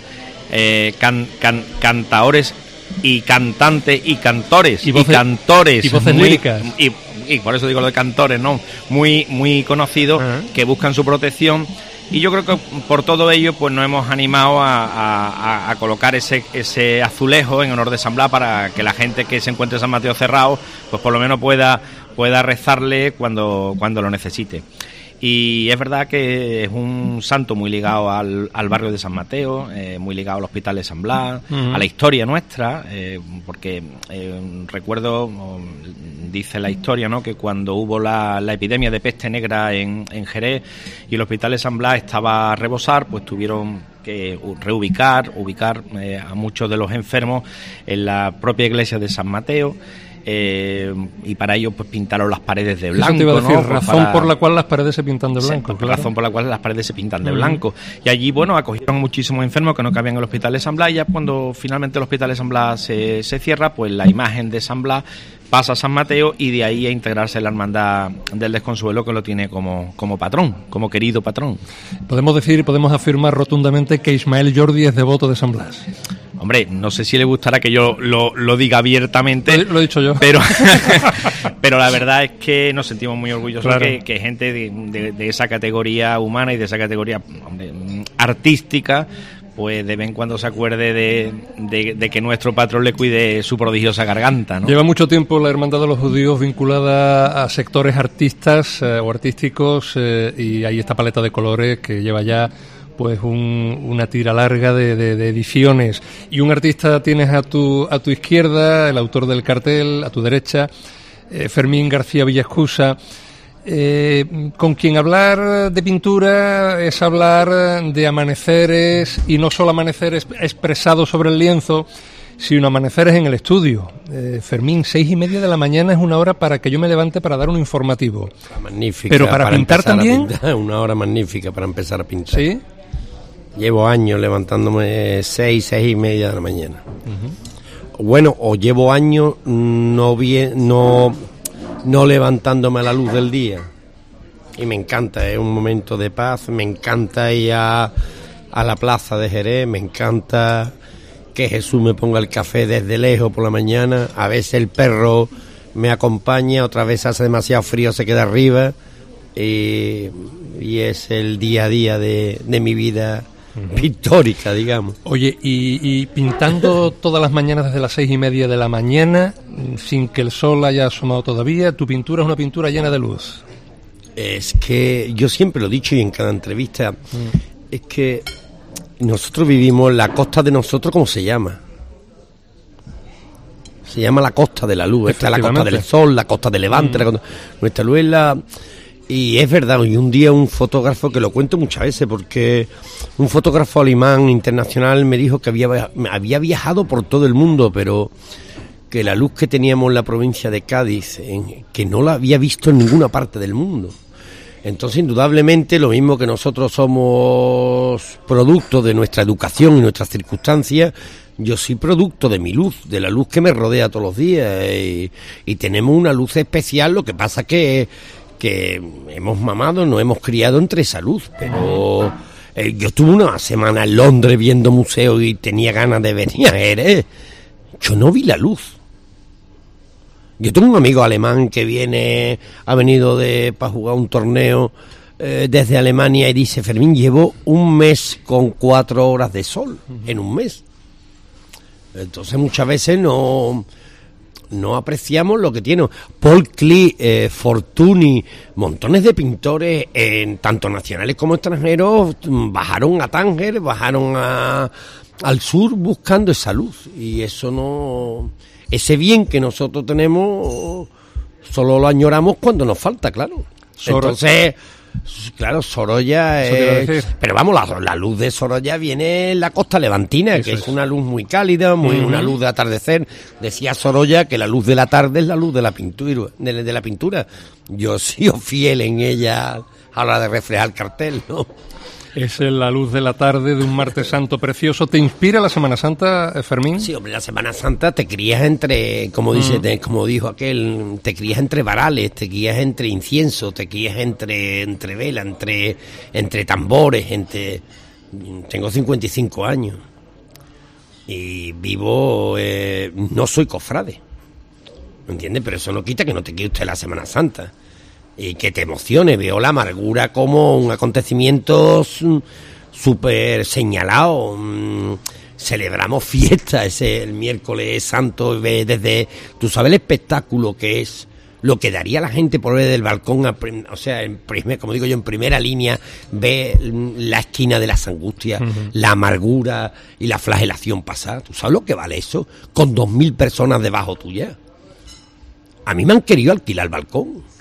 cantaores y cantantes y cantores y cantores y voces líricas y por eso digo lo de cantores, ¿no? Muy conocidos que buscan su protección. Y yo creo que por todo ello pues nos hemos animado a colocar ese azulejo en honor de San Blas, para que la gente que se encuentre en San Mateo cerrado pues por lo menos pueda rezarle cuando lo necesite. Y es verdad que es un santo muy ligado al barrio de San Mateo, muy ligado al Hospital de San Blas, a la historia nuestra, porque recuerdo, dice la historia, ¿no?, que cuando hubo la epidemia de peste negra en Jerez y el Hospital de San Blas estaba a rebosar, pues tuvieron que ubicar a muchos de los enfermos en la propia iglesia de San Mateo. Y para ello pues pintaron las paredes de blanco. Eso te iba a decir, ¿no? razón por la cual las paredes se pintan de blanco. Sí, claro. Razón por la cual las paredes se pintan de blanco. Y allí, bueno, acogieron muchísimos enfermos que no cabían en el Hospital de San Blas. Y ya cuando finalmente el Hospital de San Blas se cierra, pues la imagen de San Blas pasa a San Mateo, y de ahí a integrarse en la hermandad del Desconsuelo, que lo tiene como patrón, como querido patrón. Podemos afirmar rotundamente que Ismael Jordi es devoto de San Blas. Hombre, no sé si le gustará que yo lo diga abiertamente. Lo he dicho yo. Pero la verdad es que nos sentimos muy orgullosos, claro, que gente de esa categoría humana y de esa categoría, hombre, artística, pues de vez en cuando se acuerde de que nuestro patrón le cuide su prodigiosa garganta, ¿no? Lleva mucho tiempo la Hermandad de los Judíos vinculada a sectores artistas o artísticos, y hay esta paleta de colores que lleva ya pues una tira larga de ediciones. Y un artista tienes a tu izquierda, el autor del cartel, a tu derecha, Fermín García Villaescusa, con quien hablar de pintura es hablar de amaneceres, y no solo amaneceres expresados sobre el lienzo, sino amaneceres en el estudio. Fermín, 6:30 de la mañana es una hora para que yo me levante para dar un informativo. Magnífica. Pero para pintar también. Una hora magnífica para empezar a pintar. ¿Sí? Llevo años levantándome 6:30 de la mañana. Bueno, o llevo años no levantándome a la luz del día. Y me encanta, es un momento de paz, me encanta ir a la plaza de Jerez, me encanta que Jesús me ponga el café desde lejos por la mañana. A veces el perro me acompaña, otra vez hace demasiado frío, se queda arriba, y es el día a día de mi vida pictórica, digamos. Oye, y pintando todas las mañanas desde las 6:30 de la mañana, sin que el sol haya asomado todavía, tu pintura es una pintura llena de luz. Es que yo siempre lo he dicho y en cada entrevista, es que nosotros vivimos la costa de nosotros, ¿cómo se llama? Se llama la costa de la luz. Esta es la costa del sol, la costa de Levante, nuestra luz es la... Y es verdad, y un día un fotógrafo, que lo cuento muchas veces, porque un fotógrafo alemán internacional me dijo que había viajado por todo el mundo, pero que la luz que teníamos en la provincia de Cádiz, que no la había visto en ninguna parte del mundo. Entonces, indudablemente, lo mismo que nosotros somos producto de nuestra educación y nuestras circunstancias, yo soy producto de mi luz, de la luz que me rodea todos los días, y tenemos una luz especial. Lo que pasa que hemos mamado, nos hemos criado entre esa luz, pero yo estuve una semana en Londres viendo museos y tenía ganas de venir a Jerez. Yo no vi la luz. Yo tengo un amigo alemán que ha venido para jugar un torneo desde Alemania, y dice: Fermín, llevo un mes con 4 horas de sol en un mes. Entonces muchas veces no apreciamos lo que tiene. Paul Klee, Fortuny, montones de pintores, tanto nacionales como extranjeros, bajaron a Tánger, bajaron al sur buscando esa luz, y ese bien que nosotros tenemos solo lo añoramos cuando nos falta, claro. Entonces, claro, Sorolla pero vamos, la luz de Sorolla viene en la costa levantina, que es una luz muy cálida, una luz de atardecer. Decía Sorolla que la luz de la tarde es la luz de la pintura. Yo he sido fiel en ella a la hora de reflejar el cartel, ¿no? Es la luz de la tarde de un martes santo precioso. ¿Te inspira la Semana Santa, Fermín? Sí, hombre, la Semana Santa te crías entre, como dijo aquel, te crías entre varales, te crías entre incienso, te crías entre vela, entre tambores, Tengo 55 años y vivo, no soy cofrade, ¿me entiendes? Pero eso no quita que no te quede usted la Semana Santa y que te emocione. Veo la amargura como un acontecimiento súper señalado. Celebramos fiesta el miércoles santo, desde, tú sabes el espectáculo que es, lo que daría la gente por ver del balcón, como digo yo, en primera línea, ve la esquina de las angustias, la amargura y la flagelación pasar. ¿Tú sabes lo que vale eso? Con 2.000 personas debajo tuya. A mí me han querido alquilar el balcón.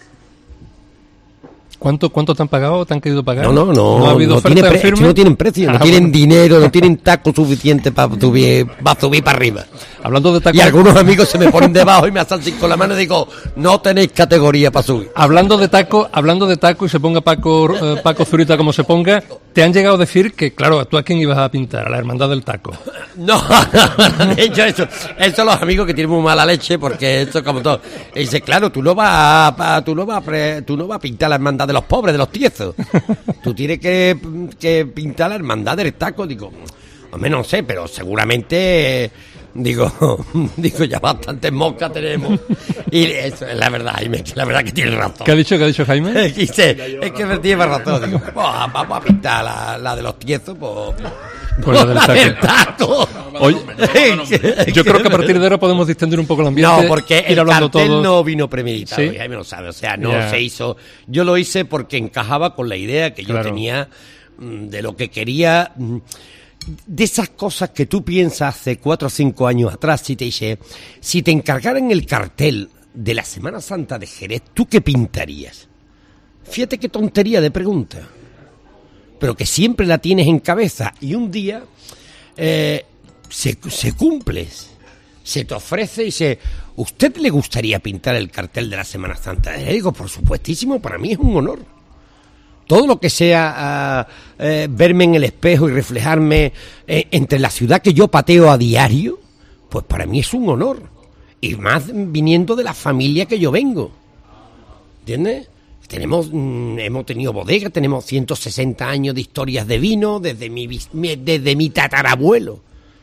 ¿Cuánto te han pagado? ¿Te han querido pagar? No ha habido oferta en firme. No tienen precio, no tienen dinero, no tienen taco suficiente para subir para arriba. Hablando de taco, y algunos amigos se me ponen debajo y me hacen con la mano y digo: no tenéis categoría para subir. Hablando de taco, y se ponga Paco Zurita como se ponga, te han llegado a decir que, claro, ¿tú a quién ibas a pintar? A la Hermandad del Taco. No, de hecho eso los amigos que tienen muy mala leche, porque esto es como todo. Y dice: claro, tú no vas a pintar la Hermandad de los pobres, de los tiezos. Tú tienes que pintar la Hermandad del Taco. Digo, Hombre, no sé, pero seguramente... Digo, ya bastantes moscas tenemos. Y eso es la verdad, Jaime, la verdad que tiene razón. ¿Qué ha dicho Jaime? Dice, es que me tiene razón. Digo, vamos a pintar la de los tiezos, pues la del taco. Oye, yo creo que a partir de ahora podemos distender un poco el ambiente. No, porque el cartel todos. no vino premeditado, ¿Sí? Jaime lo sabe. O sea, no se hizo. Yo lo hice porque encajaba con la idea que yo tenía de lo que quería... De esas cosas que tú piensas hace 4 o 5 años atrás, si te encargaran el cartel de la Semana Santa de Jerez, ¿tú qué pintarías? Fíjate qué tontería de pregunta, pero que siempre la tienes en cabeza y un día se cumple, se te ofrece y ¿usted le gustaría pintar el cartel de la Semana Santa? Le digo, por supuestísimo, para mí es un honor. Todo lo que sea verme en el espejo y reflejarme entre la ciudad que yo pateo a diario, pues para mí es un honor. Y más viniendo de la familia que yo vengo. ¿Entiendes? Hemos tenido bodega, tenemos 160 años de historias de vino desde mi tatarabuelo.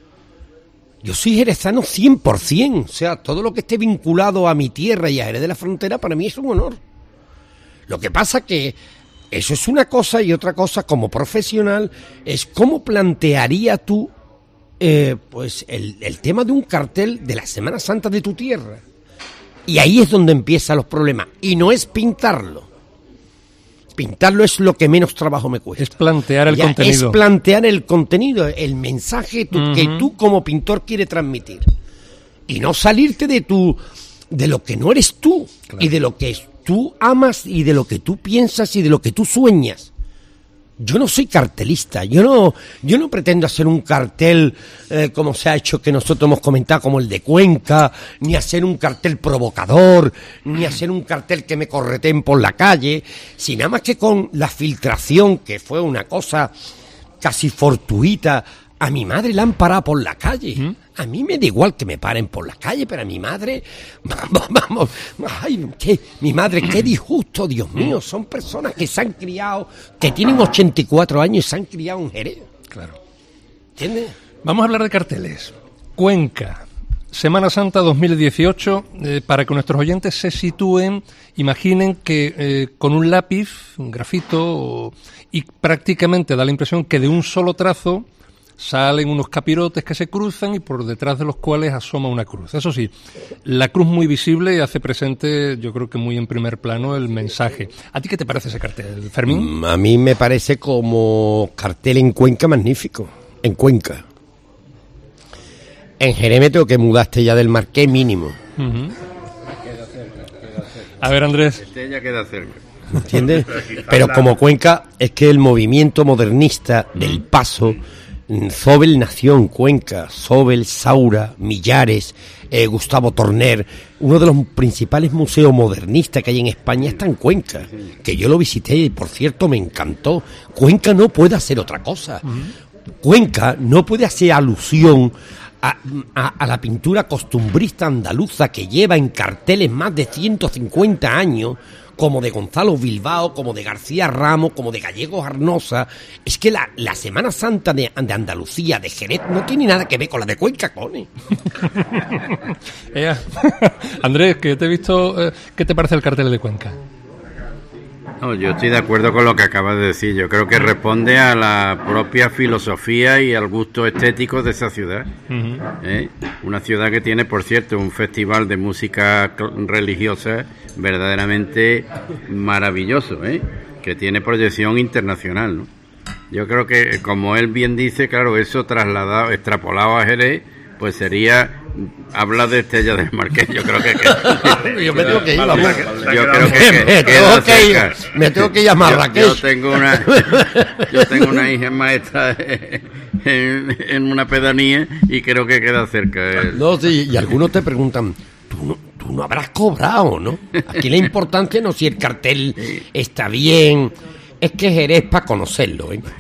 Yo soy jerezano 100%. O sea, todo lo que esté vinculado a mi tierra y a Jerez de la Frontera para mí es un honor. Lo que pasa que eso es una cosa, y otra cosa como profesional es cómo plantearía tú pues el tema de un cartel de la Semana Santa de tu tierra. Y ahí es donde empiezan los problemas. Y no es pintarlo. Pintarlo es lo que menos trabajo me cuesta. Es plantear el contenido. Es plantear el contenido, el mensaje que tú como pintor quieres transmitir. Y no salirte de lo que no eres tú, claro, y de lo que tú amas y de lo que tú piensas y de lo que tú sueñas. Yo no soy cartelista, yo no pretendo hacer un cartel como se ha hecho, que nosotros hemos comentado, como el de Cuenca, ni hacer un cartel provocador, ni hacer un cartel que me correteen por la calle, sino nada más que con la filtración, que fue una cosa casi fortuita. A mi madre la han parado por la calle. A mí me da igual que me paren por la calle, pero a mi madre, vamos, ay, mi madre, qué disgusto, Dios mío, son personas que se han criado, que tienen 84 años y se han criado en Jerez. Claro. ¿Entiendes? Vamos a hablar de carteles. Cuenca, Semana Santa 2018, para que nuestros oyentes se sitúen, imaginen que con un lápiz, un grafito, y prácticamente da la impresión que de un solo trazo salen unos capirotes que se cruzan y por detrás de los cuales asoma una cruz. Eso sí, la cruz muy visible y hace presente, yo creo que muy en primer plano, el mensaje. ¿A ti qué te parece ese cartel, Fermín? A mí me parece como cartel en Cuenca magnífico. En Cuenca. En Jerez me tengo que mudaste ya del Marqués mínimo. Uh-huh. A ver, Andrés. Ya queda cerca. ¿Entiendes? Pero como Cuenca, es que el movimiento modernista del Paso... Zóbel nació en Cuenca, Zóbel, Saura, Millares, Gustavo Torner, uno de los principales museos modernistas que hay en España está en Cuenca, que yo lo visité y por cierto me encantó. Cuenca no puede hacer otra cosa. Cuenca no puede hacer alusión a la pintura costumbrista andaluza que lleva en carteles más de 150 años, como de Gonzalo Bilbao, como de García Ramos, como de Gallegos Arnosa. Es que la Semana Santa de Andalucía, de Jerez, no tiene nada que ver con la de Cuenca, cone. Andrés, que te he visto, ¿qué te parece el cartel de Cuenca? No, yo estoy de acuerdo con lo que acabas de decir. Yo creo que responde a la propia filosofía y al gusto estético de esa ciudad. Una ciudad que tiene, por cierto, un festival de música religiosa verdaderamente maravilloso, que tiene proyección internacional, ¿no? Yo creo que, como él bien dice, claro, eso trasladado, extrapolado a Jerez, pues sería... Habla de Estella del Marqués, yo creo que yo me tengo que ir, vamos. Yo creo que me tengo que ir a Marrakech. Yo tengo una hija maestra en una pedanía y creo que queda cerca. No, sí, y algunos te preguntan, tú no habrás cobrado, ¿no? Aquí la importancia no si el cartel está bien. Es que Jerez para conocerlo, ¿eh?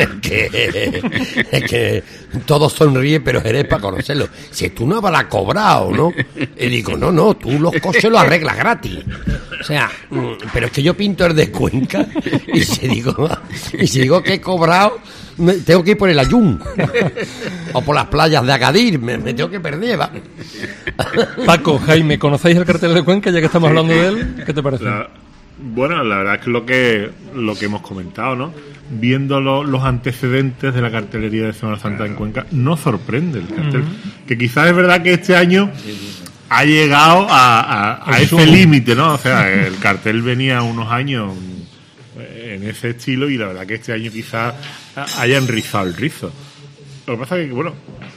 Es que todos sonríen, pero Jerez para conocerlo. Si tú no habrás cobrado, ¿no? Y digo, no, tú los coches los arreglas gratis. O sea, pero es que yo pinto el de Cuenca y si digo que he cobrado, tengo que ir por el Ayun o por las playas de Agadir, me tengo que perder, ¿va? Paco, Jaime, ¿conocéis el cartel de Cuenca ya que estamos hablando de él? ¿Qué te parece? Bueno, la verdad es que lo que hemos comentado, ¿no? Viendo los antecedentes de la cartelería de Semana Santa en Cuenca, no sorprende el cartel. Que quizás es verdad que este año ha llegado a ese límite, ¿no? O sea, el cartel venía unos años en ese estilo y la verdad que este año quizás hayan rizado el rizo. Lo que pasa es que, bueno,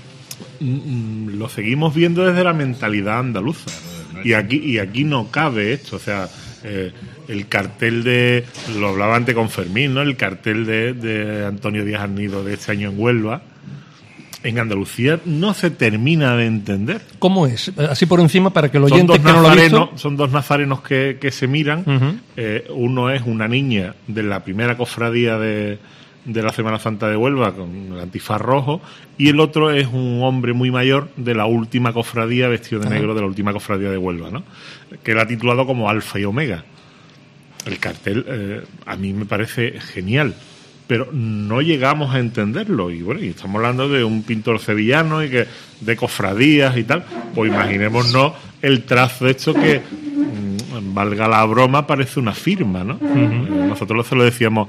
lo seguimos viendo desde la mentalidad andaluza. Y aquí no cabe esto, o sea... el cartel lo hablaba antes con Fermín, ¿no? El cartel de Antonio Díaz Arnido de este año en Huelva, en Andalucía no se termina de entender. ¿Cómo es? Así por encima para que el oyente que no lo ha visto... Son dos nazarenos que se miran. Uno es una niña de la primera cofradía de la Semana Santa de Huelva con el antifaz rojo, y el otro es un hombre muy mayor de la última cofradía vestido de negro de la última cofradía de Huelva, ¿no? Que la ha titulado como Alfa y Omega. El cartel a mí me parece genial, pero no llegamos a entenderlo. Y bueno, y estamos hablando de un pintor sevillano y que de cofradías y tal. Pues imaginémonos el trazo hecho que, valga la broma, parece una firma, ¿no? Nosotros se lo decíamos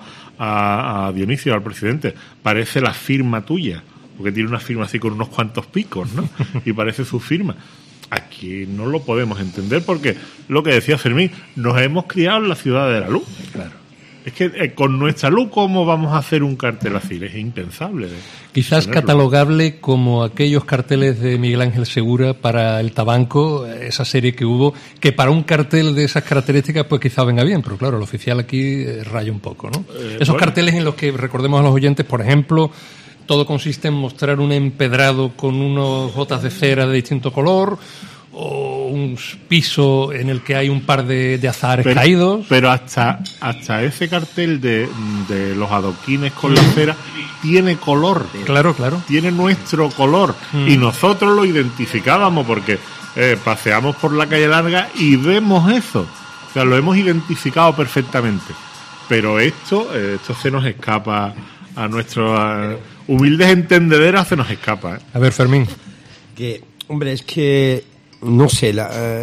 a Dionisio, al presidente, parece la firma tuya, porque tiene una firma así con unos cuantos picos, ¿no? Y parece su firma. Aquí no lo podemos entender porque, lo que decía Fermín, nos hemos criado en la ciudad de la luz. Claro. Es que con nuestra luz, ¿cómo vamos a hacer un cartel así? Es impensable. Quizás catalogable como aquellos carteles de Miguel Ángel Segura para el Tabanco, esa serie que hubo, que para un cartel de esas características pues quizás venga bien, pero claro, el oficial aquí raya un poco, ¿no? Esos carteles en los que, recordemos a los oyentes, por ejemplo, todo consiste en mostrar un empedrado con unos gotas de cera de distinto color o un piso en el que hay un par de azahares caídos. Pero hasta ese cartel de los adoquines con la cera tiene color. Claro. Tiene nuestro color. Y nosotros lo identificábamos porque paseamos por la calle larga y vemos eso. O sea, lo hemos identificado perfectamente. Pero esto se nos escapa a nuestros humildes entendederas, se nos escapa. A ver, Fermín. Que, hombre, es que, no sé,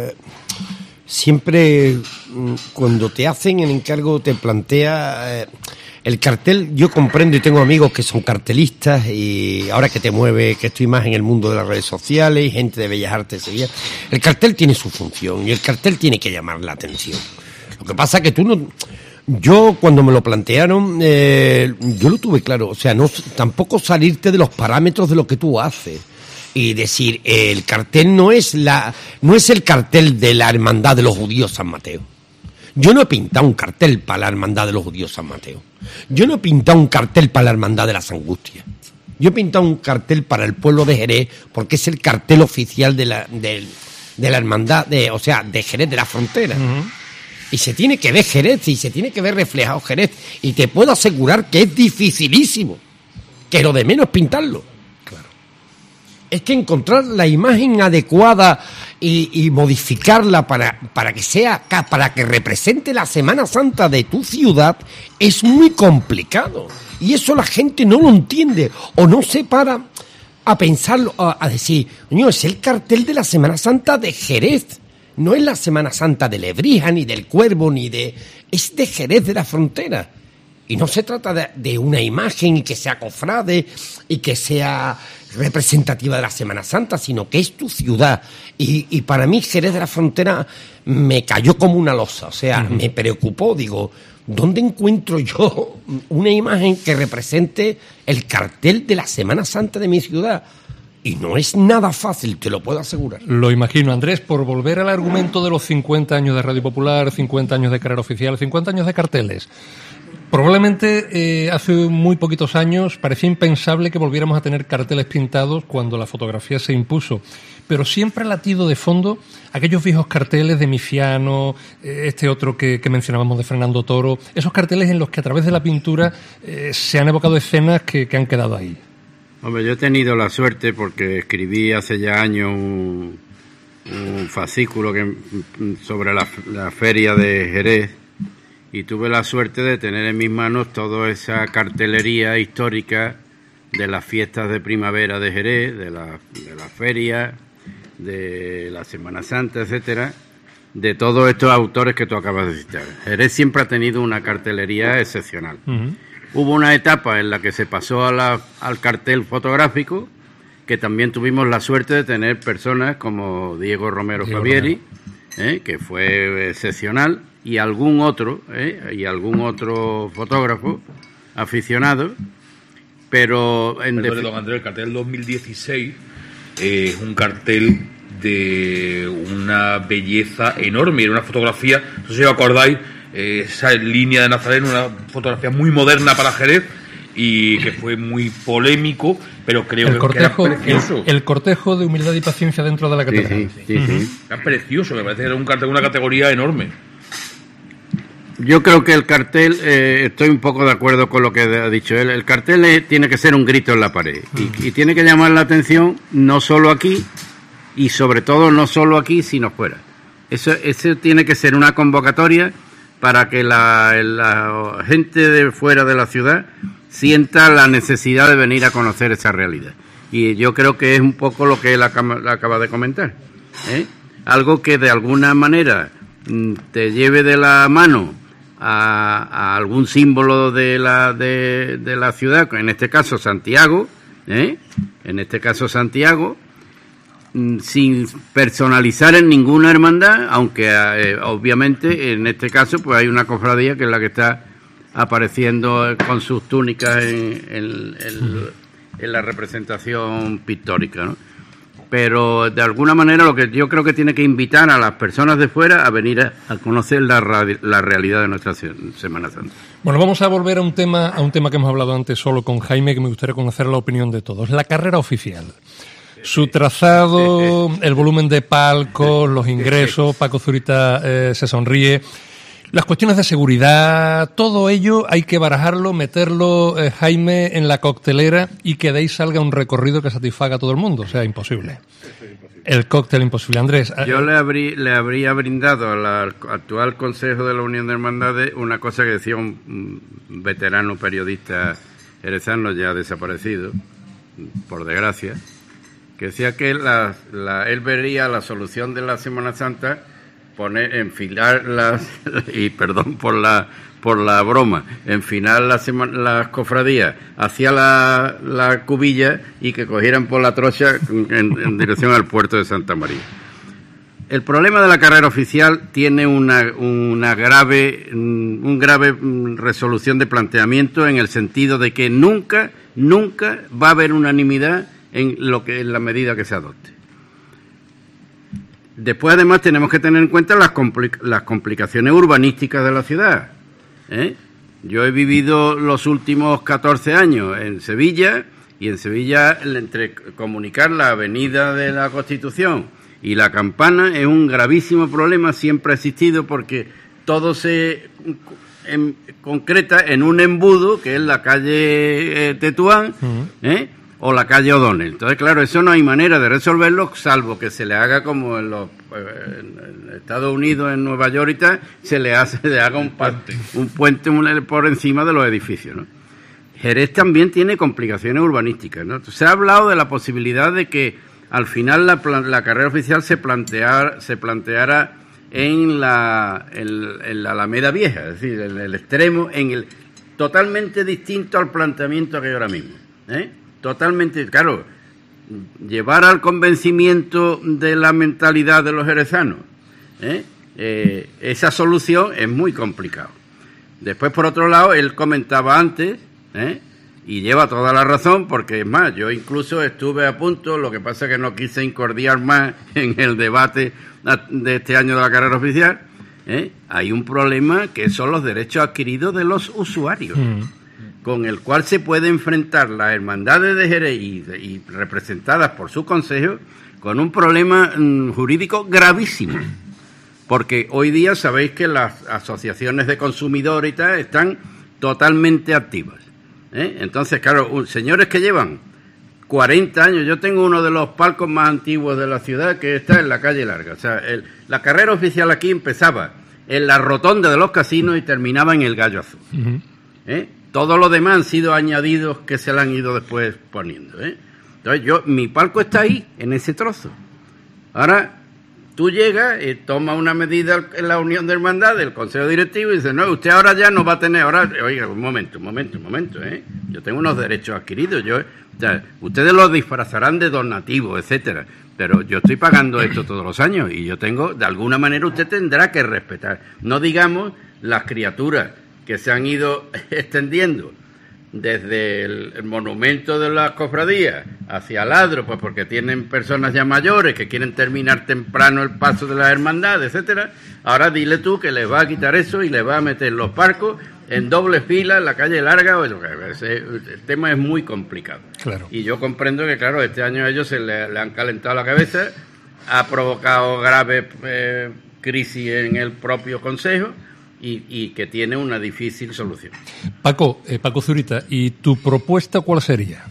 siempre cuando te hacen el encargo te plantea el cartel. Yo comprendo y tengo amigos que son cartelistas y ahora que te mueve, que estoy más en el mundo de las redes sociales y gente de Bellas Artes, el cartel tiene su función y el cartel tiene que llamar la atención. Lo que pasa es que tú no... Yo cuando me lo plantearon, yo lo tuve claro, o sea, no tampoco salirte de los parámetros de lo que tú haces y decir, el cartel no es el cartel de la Hermandad de los Judíos San Mateo. Yo no he pintado un cartel para la Hermandad de los Judíos San Mateo. Yo no he pintado un cartel para la Hermandad de las Angustias. Yo he pintado un cartel para el pueblo de Jerez porque es el cartel oficial de la Hermandad, de Jerez de la Frontera. Y se tiene que ver Jerez, y se tiene que ver reflejado Jerez. Y te puedo asegurar que es dificilísimo, que lo de menos es pintarlo. Claro. Es que encontrar la imagen adecuada y modificarla para que represente la Semana Santa de tu ciudad es muy complicado. Y eso la gente no lo entiende o no se para a pensarlo, a decir, coño, es el cartel de la Semana Santa de Jerez. No es la Semana Santa de Lebrija, ni del Cuervo, es de Jerez de la Frontera. Y no se trata de una imagen y que sea cofrade y que sea representativa de la Semana Santa, sino que es tu ciudad. Y para mí Jerez de la Frontera me cayó como una losa. O sea, me preocupó. Digo, ¿dónde encuentro yo una imagen que represente el cartel de la Semana Santa de mi ciudad? Y no es nada fácil, te lo puedo asegurar. Lo imagino, Andrés, por volver al argumento de los 50 años de Radio Popular, 50 años de carrera oficial, 50 años de carteles. Probablemente hace muy poquitos años parecía impensable que volviéramos a tener carteles pintados cuando la fotografía se impuso. Pero siempre ha latido de fondo aquellos viejos carteles de Mifiano, este otro que mencionábamos de Fernando Toro, esos carteles en los que a través de la pintura se han evocado escenas que han quedado ahí. Hombre, yo he tenido la suerte, porque escribí hace ya años un fascículo sobre la feria de Jerez, y tuve la suerte de tener en mis manos toda esa cartelería histórica de las fiestas de primavera de Jerez, de la feria, de la Semana Santa, etcétera, de todos estos autores que tú acabas de citar. Jerez siempre ha tenido una cartelería excepcional. Uh-huh. Hubo una etapa en la que se pasó al cartel fotográfico, que también tuvimos la suerte de tener personas como Diego Romero Fabieri, que fue excepcional, y algún otro fotógrafo aficionado, pero don Andrés, el cartel 2016 es un cartel de una belleza enorme, era una fotografía, no sé si os acordáis, esa línea de Nazareno, una fotografía muy moderna para Jerez y que fue muy polémico, pero creo que era precioso. El cortejo de humildad y paciencia dentro de la catedral. Sí. Era precioso, me parece que era un cartel de una categoría enorme. Yo creo que el cartel, estoy un poco de acuerdo con lo que ha dicho él, el cartel tiene que ser un grito en la pared y tiene que llamar la atención no solo aquí y sobre todo no solo aquí sino fuera. Eso tiene que ser una convocatoria para que la gente de fuera de la ciudad sienta la necesidad de venir a conocer esa realidad. Y yo creo que es un poco lo que él acaba de comentar, algo que de alguna manera te lleve de la mano a algún símbolo de la ciudad, en este caso Santiago, sin personalizar en ninguna hermandad, aunque obviamente en este caso pues hay una cofradía que es la que está apareciendo con sus túnicas en la representación pictórica, ¿no? Pero de alguna manera lo que yo creo que tiene que invitar a las personas de fuera a venir a conocer la realidad de nuestra Semana Santa. Bueno, vamos a volver a un tema que hemos hablado antes solo con Jaime, que me gustaría conocer la opinión de todos. La carrera oficial. Su trazado, el volumen de palcos, los ingresos, Paco Zurita se sonríe. Las cuestiones de seguridad, todo ello hay que barajarlo, meterlo, Jaime, en la coctelera y que de ahí salga un recorrido que satisfaga a todo el mundo. O sea, imposible. El cóctel imposible. Andrés. Yo le habría brindado al actual Consejo de la Unión de Hermandades una cosa que decía un veterano periodista jerezano ya desaparecido, por desgracia, que decía que él vería la solución de la Semana Santa enfilar y perdón por la broma, enfilar las cofradías hacia la cubilla y que cogieran por la trocha en dirección al puerto de Santa María. El problema de la carrera oficial tiene una grave resolución de planteamiento, en el sentido de que nunca va a haber unanimidad en la medida que se adopte. Después, además, tenemos que tener en cuenta las complicaciones urbanísticas de la ciudad. Yo he vivido los últimos 14 años en Sevilla, y en Sevilla, entre comunicar la avenida de la Constitución y la Campana es un gravísimo problema, siempre ha existido, porque todo se concreta en un embudo, que es la calle Tetuán, o la calle O'Donnell. Entonces, claro, eso no hay manera de resolverlo, salvo que se le haga como en Estados Unidos, en Nueva York y tal, se le haga un puente por encima de los edificios, ¿no? Jerez también tiene complicaciones urbanísticas, ¿no? Se ha hablado de la posibilidad de que al final la carrera oficial se planteara en la Alameda Vieja, es decir, en el extremo, totalmente distinto al planteamiento que hay ahora mismo, Totalmente, claro, llevar al convencimiento de la mentalidad de los jerezanos, esa solución es muy complicado. Después, por otro lado, él comentaba antes, y lleva toda la razón, porque es más, yo incluso estuve a punto, lo que pasa es que no quise incordiar más en el debate de este año de la carrera oficial, hay un problema que son los derechos adquiridos de los usuarios. Con el cual se puede enfrentar las hermandades de Jerez y representadas por su consejo con un problema jurídico gravísimo, porque hoy día sabéis que las asociaciones de consumidores y tal están totalmente activas, Entonces, claro, señores que llevan 40 años. Yo tengo uno de los palcos más antiguos de la ciudad que está en la calle Larga. O sea, la carrera oficial aquí empezaba en la rotonda de los casinos y terminaba en el Gallo Azul. Todo lo demás han sido añadidos que se le han ido después poniendo. Entonces mi palco está ahí, en ese trozo. Ahora, tú llegas y tomas una medida en la Unión de Hermandad del Consejo Directivo y dices, no, usted ahora ya no va a tener, oiga, un momento, yo tengo unos derechos adquiridos, ustedes los disfrazarán de donativos, etcétera, pero yo estoy pagando esto todos los años y yo tengo, de alguna manera usted tendrá que respetar, no digamos las criaturas que se han ido extendiendo desde el monumento de las cofradías hacia Ladro, pues porque tienen personas ya mayores que quieren terminar temprano el paso de las hermandades, etcétera. Ahora dile tú que les va a quitar eso y les va a meter los palcos en doble fila en la calle Larga. El tema es muy complicado. Claro. Y yo comprendo que, claro, este año a ellos se le han calentado la cabeza, ha provocado graves crisis en el propio Consejo, y que tiene una difícil solución. Paco Zurita, ¿y tu propuesta cuál sería?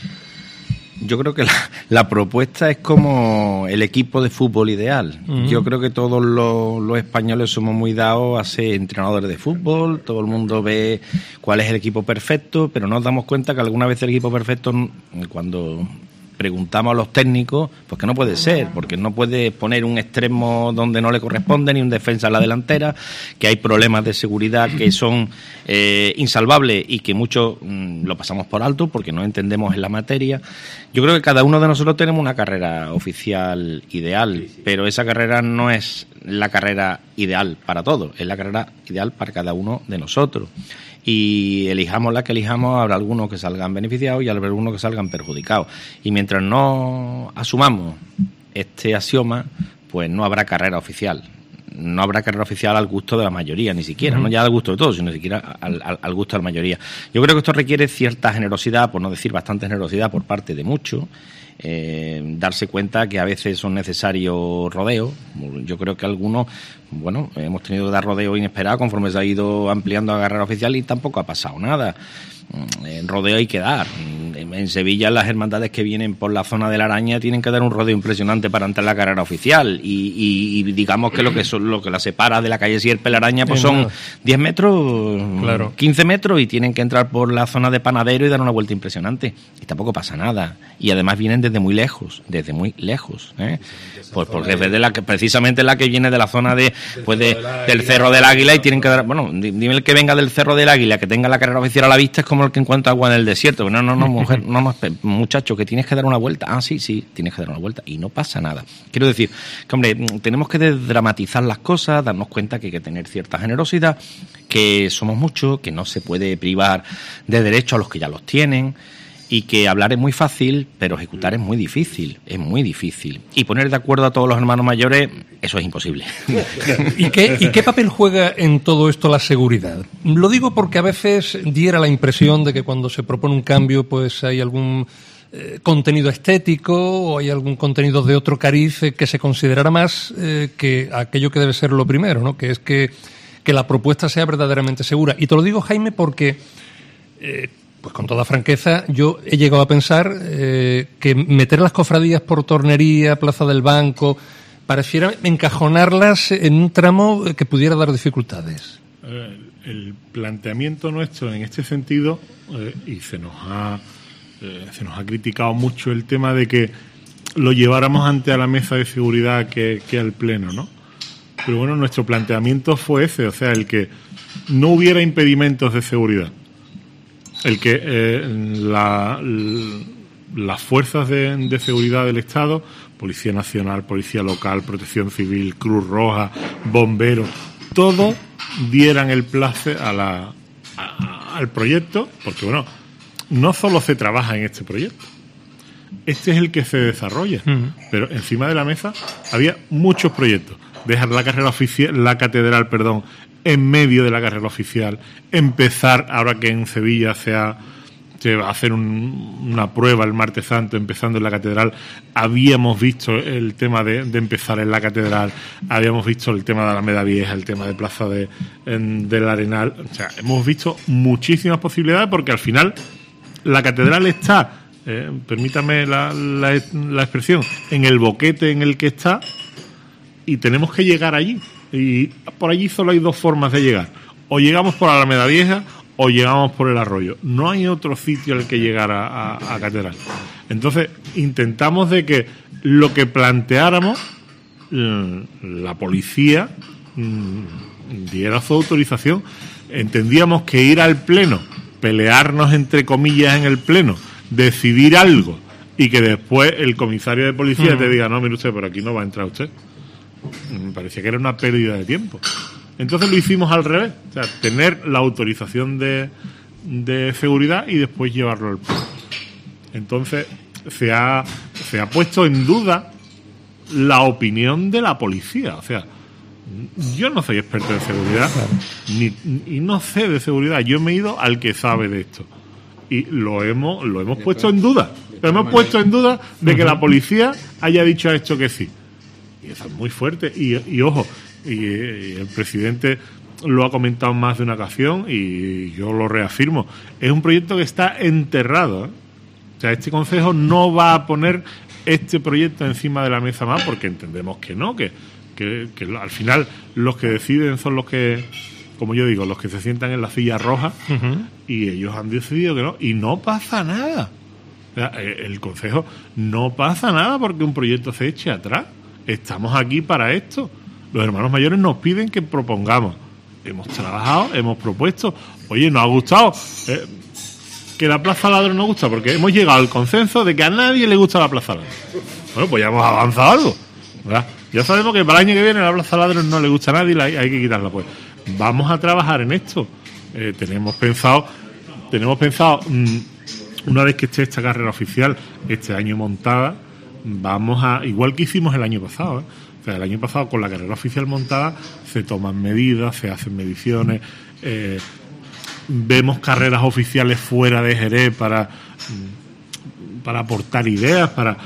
Yo creo que la propuesta es como el equipo de fútbol ideal. Uh-huh. Yo creo que todos los españoles somos muy dados a ser entrenadores de fútbol, todo el mundo ve cuál es el equipo perfecto, pero nos damos cuenta que alguna vez el equipo perfecto, cuando preguntamos a los técnicos, pues que no puede ser, porque no puede poner un extremo donde no le corresponde, ni un defensa en la delantera, que hay problemas de seguridad que son insalvables y que muchos lo pasamos por alto porque no entendemos en la materia. Yo creo que cada uno de nosotros tenemos una carrera oficial ideal, pero esa carrera no es la carrera ideal para todos, es la carrera ideal para cada uno de nosotros. Y elijamos la que elijamos, habrá algunos que salgan beneficiados y habrá algunos que salgan perjudicados. Y mientras no asumamos este axioma, pues no habrá carrera oficial. No habrá carrera oficial al gusto de la mayoría, ni siquiera, no ya al gusto de todos, sino ni siquiera al gusto de la mayoría. Yo creo que esto requiere cierta generosidad, por no decir bastante generosidad por parte de muchos. Darse cuenta que a veces son necesarios rodeos. Yo creo que algunos, hemos tenido que dar rodeos inesperados conforme se ha ido ampliando la carrera oficial y tampoco ha pasado nada. Rodeo hay que dar. En Sevilla las hermandades que vienen por la zona de la Araña tienen que dar un rodeo impresionante para entrar en la carrera oficial y digamos que lo que la separa de la calle Sierpe la Araña pues son 10 metros, claro, 15 metros y tienen que entrar por la zona de Panadero y dar una vuelta impresionante y tampoco pasa nada y además vienen desde muy lejos, pues porque es precisamente la que viene de la zona del Cerro del Águila y tienen que dar, dime el que venga del Cerro del Águila que tenga la carrera oficial a la vista es como el que encuentra agua en el desierto. No, mujer, muchacho, que tienes que dar una vuelta. Sí, tienes que dar una vuelta y no pasa nada. Quiero decir que, hombre, tenemos que desdramatizar las cosas, darnos cuenta que hay que tener cierta generosidad, que somos muchos, que no se puede privar de derechos a los que ya los tienen y que hablar es muy fácil, pero ejecutar es muy difícil. Y poner de acuerdo a todos los hermanos mayores, eso es imposible. ¿Y qué papel juega en todo esto la seguridad? Lo digo porque a veces diera la impresión de que cuando se propone un cambio, pues hay algún contenido estético o hay algún contenido de otro cariz que se considerara más que aquello que debe ser lo primero, ¿no? Que es que la propuesta sea verdaderamente segura. Y te lo digo, Jaime, porque pues con toda franqueza, yo he llegado a pensar que meter las cofradías por Tornería, Plaza del Banco, pareciera encajonarlas en un tramo que pudiera dar dificultades. El planteamiento nuestro en este sentido, y se nos ha criticado mucho el tema de que lo lleváramos ante a la mesa de seguridad que al pleno, ¿no? Pero bueno, nuestro planteamiento fue ese, o sea, el que no hubiera impedimentos de seguridad. El que las fuerzas de seguridad del Estado, Policía Nacional, Policía Local, Protección Civil, Cruz Roja, Bomberos, todos dieran el place al proyecto, porque no solo se trabaja en este proyecto, este es el que se desarrolla, pero encima de la mesa había muchos proyectos. Dejar la catedral, en medio de la carrera oficial, empezar, ahora que en Sevilla se va a hacer una prueba el martes santo, empezando en la catedral, habíamos visto el tema de empezar en la catedral, habíamos visto el tema de Alameda Vieja, el tema de Plaza del Arenal, o sea, hemos visto muchísimas posibilidades porque al final la catedral está permítame la expresión, en el boquete en el que está, y tenemos que llegar allí. Y por allí solo hay dos formas de llegar. O llegamos por Alameda Vieja o llegamos por el Arroyo. No hay otro sitio al que llegar a Catedral. Entonces, intentamos de que lo que planteáramos, la policía diera su autorización. Entendíamos que ir al pleno, pelearnos entre comillas en el pleno, decidir algo y que después el comisario de policía te diga, no, mire usted, por aquí no va a entrar usted. Me parecía que era una pérdida de tiempo. Entonces lo hicimos al revés, o sea, tener la autorización de seguridad y después llevarlo al pleno. Entonces se ha puesto en duda la opinión de la policía. O sea, yo no soy experto en seguridad, y no sé de seguridad. Yo me he ido al que sabe de esto y lo hemos puesto en duda. Lo hemos puesto en duda de que la policía haya dicho a esto que sí. Y eso es muy fuerte. Y ojo, y el presidente lo ha comentado más de una ocasión y yo lo reafirmo. Es un proyecto que está enterrado, ¿eh? O sea, este Concejo no va a poner este proyecto encima de la mesa más, porque entendemos que no, que al final los que deciden son los que, como yo digo, los que se sientan en la silla roja, y ellos han decidido que no, y no pasa nada. O sea, el Concejo no pasa nada porque un proyecto se eche atrás. Estamos aquí para esto. Los hermanos mayores nos piden que propongamos. Hemos trabajado, hemos propuesto. Oye, nos ha gustado. Que la Plaza Ladrón nos gusta, porque hemos llegado al consenso de que a nadie le gusta la Plaza Ladrón. Bueno, pues ya hemos avanzado algo, ¿verdad? Ya sabemos que para el año que viene la Plaza Ladrón no le gusta a nadie y hay que quitarla. Pues vamos a trabajar en esto. Tenemos pensado, una vez que esté esta carrera oficial este año montada, vamos a, igual que hicimos el año pasado, o sea, el año pasado con la carrera oficial montada se toman medidas, se hacen mediciones, vemos carreras oficiales fuera de Jerez para aportar ideas,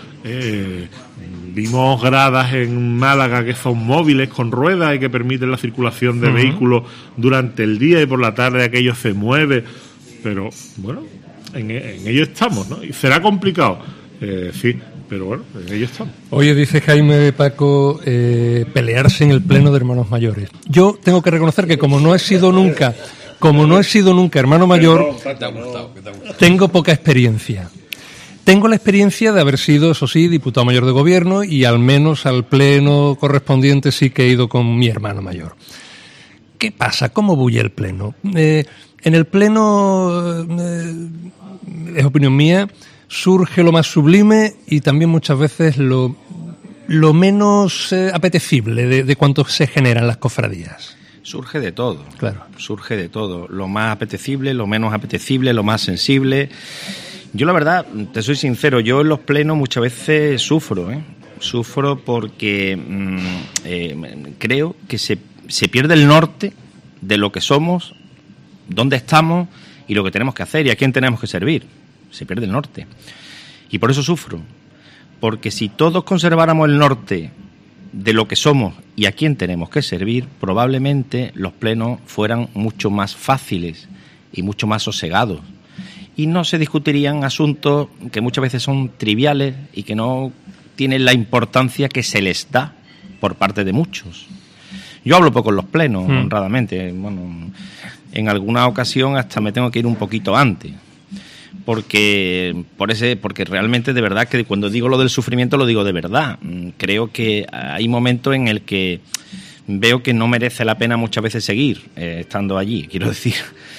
vimos gradas en Málaga que son móviles con ruedas y que permiten la circulación de vehículos durante el día, y por la tarde aquello se mueve, pero bueno, en ello estamos, ¿no? Y será complicado, sí, pero bueno, en ello estamos. Oye, dice Jaime Paco, pelearse en el pleno de hermanos mayores. Yo tengo que reconocer que como no he sido nunca hermano mayor, tengo poca experiencia. Tengo la experiencia de haber sido, eso sí, diputado mayor de gobierno, y al menos al pleno correspondiente sí que he ido con mi hermano mayor. ¿Qué pasa? ¿Cómo bulle el pleno? En el pleno, es opinión mía, surge lo más sublime y también muchas veces lo menos apetecible de cuanto se generan las cofradías. Surge de todo. Claro. Surge de todo. Lo más apetecible, lo menos apetecible, lo más sensible. Yo la verdad, te soy sincero, yo en los plenos muchas veces sufro, Sufro porque creo que se pierde el norte de lo que somos, dónde estamos y lo que tenemos que hacer y a quién tenemos que servir. Se pierde el norte. Y por eso sufro. Porque si todos conserváramos el norte de lo que somos y a quién tenemos que servir, probablemente los plenos fueran mucho más fáciles y mucho más sosegados. Y no se discutirían asuntos que muchas veces son triviales y que no tienen la importancia que se les da por parte de muchos. Yo hablo poco en los plenos, honradamente. Bueno, en alguna ocasión hasta me tengo que ir un poquito antes. Porque realmente de verdad que cuando digo lo del sufrimiento lo digo de verdad. Creo que hay momentos en el que veo que no merece la pena muchas veces seguir estando allí, quiero decir.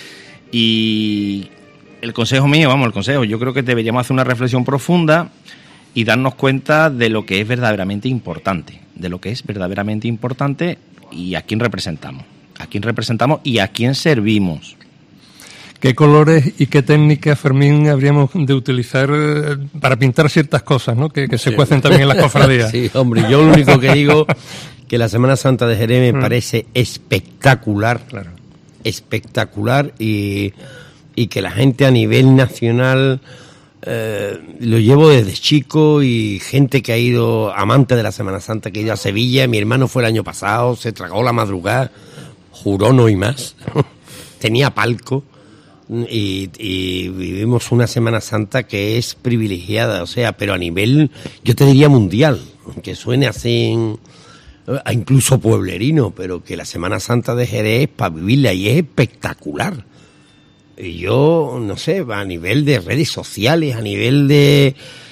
Y el consejo mío, yo creo que deberíamos hacer una reflexión profunda y darnos cuenta de lo que es verdaderamente importante, y a quién representamos y a quién servimos. ¿Qué colores y qué técnicas, Fermín, habríamos de utilizar para pintar ciertas cosas, ¿no? Que se cuecen también en las cofradías? Sí, hombre, yo lo único que digo que la Semana Santa de Jerez me parece espectacular, claro. Espectacular, y que la gente a nivel nacional lo llevo desde chico, y gente que ha ido, amante de la Semana Santa, que ha ido a Sevilla. Mi hermano fue el año pasado, se tragó la madrugada, juró no y más, tenía palco. y vivimos una Semana Santa que es privilegiada, o sea, pero a nivel, yo te diría mundial, aunque suene así incluso pueblerino, pero que la Semana Santa de Jerez es para vivirla y es espectacular. Y yo, no sé, a nivel de redes sociales, a nivel de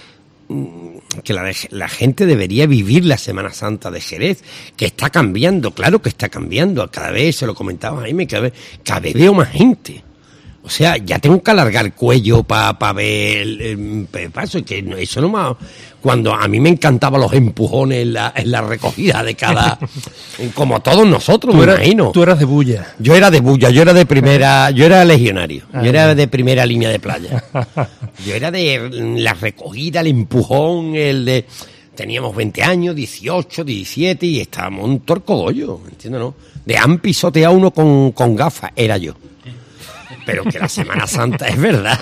que la gente debería vivir la Semana Santa de Jerez, que está cambiando, claro que está cambiando, cada vez, se lo comentaba Jaime, cada vez veo más gente. O sea, ya tengo que alargar el cuello para ver el paso, y que eso no más. Cuando a mí me encantaban los empujones en la recogida de cada, como todos nosotros, me imagino. Tú eras de bulla. Yo era de bulla, yo era de primera, yo era legionario, yo era de primera línea de playa. Yo era de la recogida, el empujón, teníamos 20 años, 18, 17 y estábamos un torcogollo, ¿entiendes, no? De han pisoteado uno con gafas, era yo. Pero que la Semana Santa es verdad.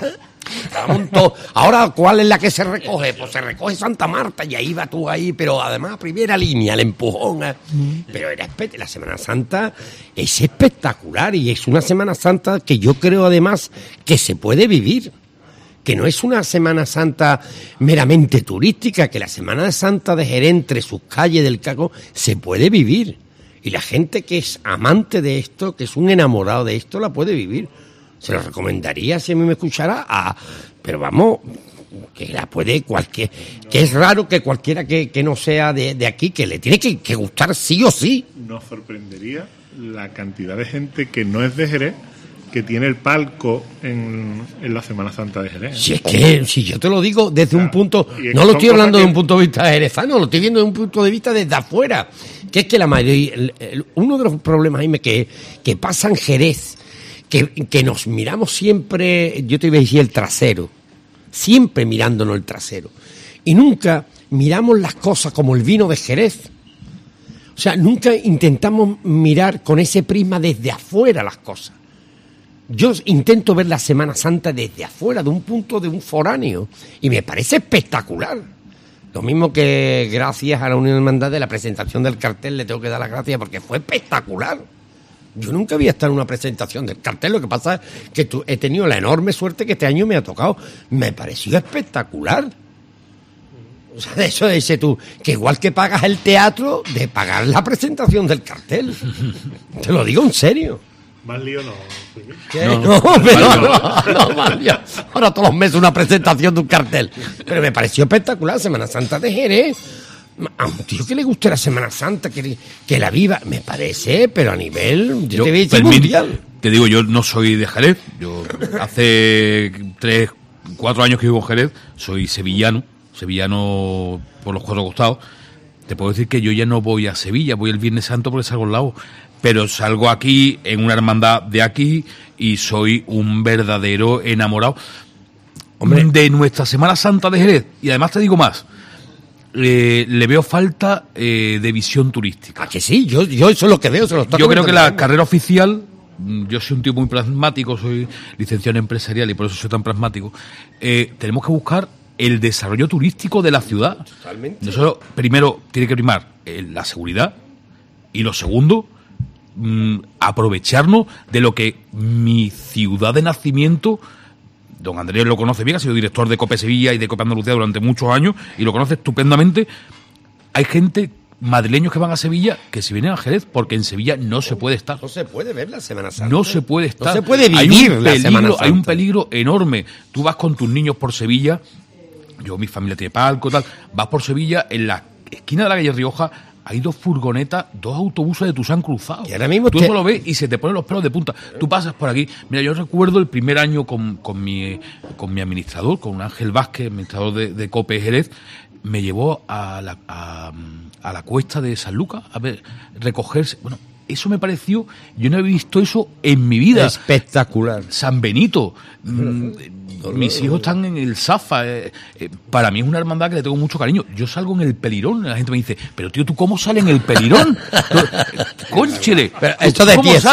Ahora, ¿cuál es la que se recoge? Pues se recoge Santa Marta y ahí va tú ahí, pero además primera línea, el empujón. Pero la Semana Santa es espectacular y es una Semana Santa que yo creo además que se puede vivir. Que no es una Semana Santa meramente turística, que la Semana Santa de Jerez, entre sus calles del Caco, se puede vivir. Y la gente que es amante de esto, que es un enamorado de esto, la puede vivir. Se lo recomendaría, si a mí me escuchara, pero vamos, que la puede que es raro que cualquiera que no sea de aquí, que le tiene que gustar sí o sí. Nos sorprendería la cantidad de gente que no es de Jerez, que tiene el palco en la Semana Santa de Jerez. Si es que, si yo te lo digo desde un punto, no lo estoy hablando de un punto de vista jerezano, lo estoy viendo de un punto de vista desde afuera, que es que la mayoría, uno de los problemas, Jaime, que pasa en Jerez, que nos miramos siempre, yo te iba a decir el trasero, siempre mirándonos el trasero, y nunca miramos las cosas como el vino de Jerez. O sea, nunca intentamos mirar con ese prisma desde afuera las cosas. Yo intento ver la Semana Santa desde afuera, de un punto de un foráneo, y me parece espectacular. Lo mismo que gracias a la Unión de Hermandad de la presentación del cartel le tengo que dar las gracias porque fue espectacular. Yo nunca había estado en una presentación del cartel, lo que pasa es que he tenido la enorme suerte que este año me ha tocado. Me pareció espectacular. O sea, de eso dice tú, que igual que pagas el teatro, de pagar la presentación del cartel. Te lo digo en serio. Más lío no. ¿Qué? No, más lío. Ahora todos los meses una presentación de un cartel. Pero me pareció espectacular, Semana Santa de Jerez. A un tío que le guste la Semana Santa, que la viva, me parece, pero a nivel mundial. Te digo, yo no soy de Jerez, yo hace 3-4 años que vivo en Jerez, soy sevillano por los cuatro costados. Te puedo decir que yo ya no voy a Sevilla, voy el Viernes Santo porque salgo al lado, pero salgo aquí en una hermandad de aquí y soy un verdadero enamorado, hombre, de nuestra Semana Santa de Jerez. Y además te digo más, le veo falta de visión turística. ¿A que sí? Yo eso es lo que veo. Yo creo que la carrera oficial, yo soy un tío muy pragmático, soy licenciado en empresarial y por eso soy tan pragmático, tenemos que buscar el desarrollo turístico de la ciudad. Totalmente. Nosotros, primero, tiene que primar la seguridad y lo segundo, aprovecharnos de lo que mi ciudad de nacimiento, don Andrés lo conoce bien, ha sido director de COPE Sevilla y de COPE Andalucía durante muchos años y lo conoce estupendamente. Hay gente, madrileños que van a Sevilla, que se vienen a Jerez porque en Sevilla no se puede estar. No se puede ver la Semana Santa. No se puede estar. No se puede vivir la Semana Santa. Hay un peligro enorme. Tú vas con tus niños por Sevilla, mi familia tiene palco, tal, vas por Sevilla, en la esquina de la calle Rioja hay 2 furgonetas, 2 autobuses de Tusán cruzados. Y ahora mismo tú eso lo ves y se te ponen los pelos de punta. Tú pasas por aquí. Mira, yo recuerdo el primer año con mi administrador, con Ángel Vázquez, administrador de COPE Jerez, me llevó a la cuesta de San Lucas a ver, recogerse. Bueno, eso me pareció, yo no he visto eso en mi vida. Espectacular. San Benito. Mis hijos están en el Zafa. Para mí es una hermandad que le tengo mucho cariño. Yo salgo en el Pelirón. La gente me dice, pero tío, ¿tú cómo sales en el Pelirón? ¡Cónchele! Esto de pie,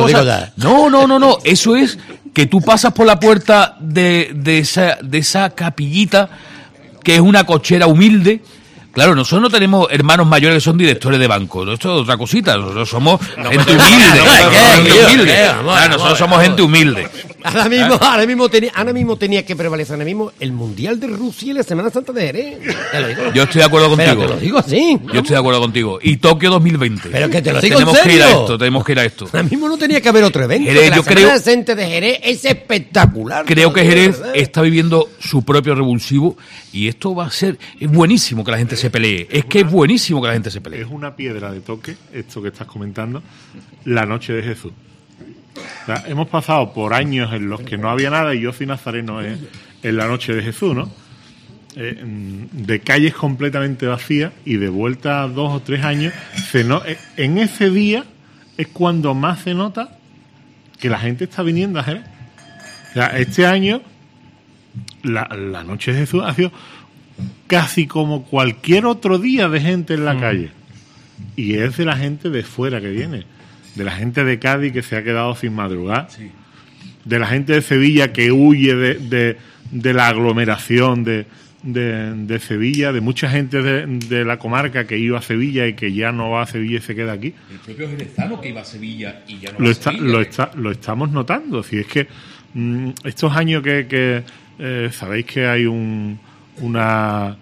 No. Eso es que tú pasas por la puerta de esa capillita, que es una cochera humilde, Claro, nosotros no tenemos hermanos mayores que son directores de banco. Esto es otra cosita. Nosotros somos gente humilde. Nosotros somos gente humilde. Ahora mismo tenía que prevalecer el Mundial de Rusia y la Semana Santa de Jerez. Te lo digo. Yo estoy de acuerdo contigo. Pero te lo digo así. Yo estoy de acuerdo contigo. Y Tokio 2020. Pero que te lo digo tenemos en serio. Tenemos que ir a esto. Ahora mismo no tenía que haber otro evento. Jerez, la Semana Santa de Jerez es espectacular. Creo que Jerez está viviendo su propio revulsivo y esto va a ser... Es buenísimo que la gente se pelee. Es que es buenísimo que la gente se pelee. Es una piedra de toque, esto que estás comentando, la noche de Jesús. O sea, hemos pasado por años en los que no había nada y yo soy nazareno en la noche de Jesús, ¿no? De calles completamente vacías y de vuelta a 2 o 3 años, en ese día es cuando más se nota que la gente está viniendo a Jerez. O sea, este año la noche de Jesús ha sido casi como cualquier otro día de gente en la calle. Y es de la gente de fuera que viene. De la gente de Cádiz que se ha quedado sin madrugar. Sí. De la gente de Sevilla que huye de la aglomeración de Sevilla. De mucha gente de la comarca que iba a Sevilla y que ya no va a Sevilla y se queda aquí. El propio jerezano que iba a Sevilla y ya no va a Sevilla. Lo estamos notando. Si es que estos años que sabéis que hay una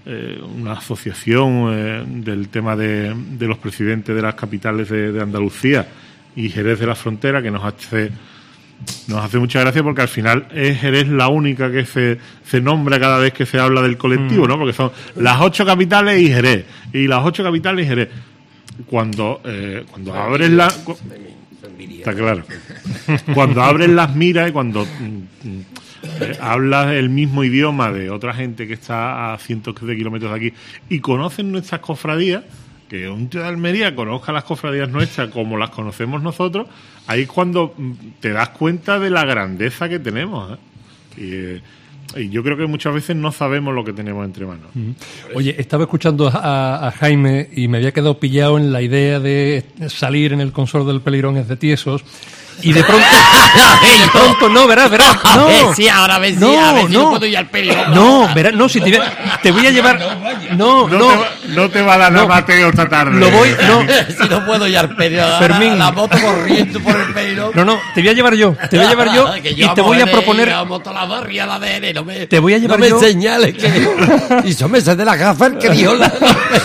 asociación del tema de los presidentes de las capitales de Andalucía y Jerez de la Frontera, que nos hace mucha gracia porque al final es Jerez la única que se nombra cada vez que se habla del colectivo, ¿no? Porque son las 8 capitales y Jerez, y las 8 capitales y Jerez. Cuando abres está claro. Cuando abres las miras y cuando hablas el mismo idioma de otra gente que está a cientos de kilómetros de aquí y conocen nuestras cofradías, que un tío de Almería conozca las cofradías nuestras como las conocemos nosotros, ahí es cuando te das cuenta de la grandeza que tenemos, ¿eh? Y yo creo que muchas veces no sabemos lo que tenemos entre manos. Oye, estaba escuchando a Jaime y me había quedado pillado en la idea de salir en el Consol del Peleirón es de tiesos. Y de pronto, no, verás, no. A ver si no puedo ir al Peleirón. No, verás, no, si te voy a llevar. No te va a dar Mateo esta tarde. Si no puedo ir al Peleirón. Fermín. La moto corriendo por el Peleirón. No, te voy a llevar yo. Y te voy a proponer. Te voy a llevar yo. No me señales que. Y son meses de la gafa que dijo la.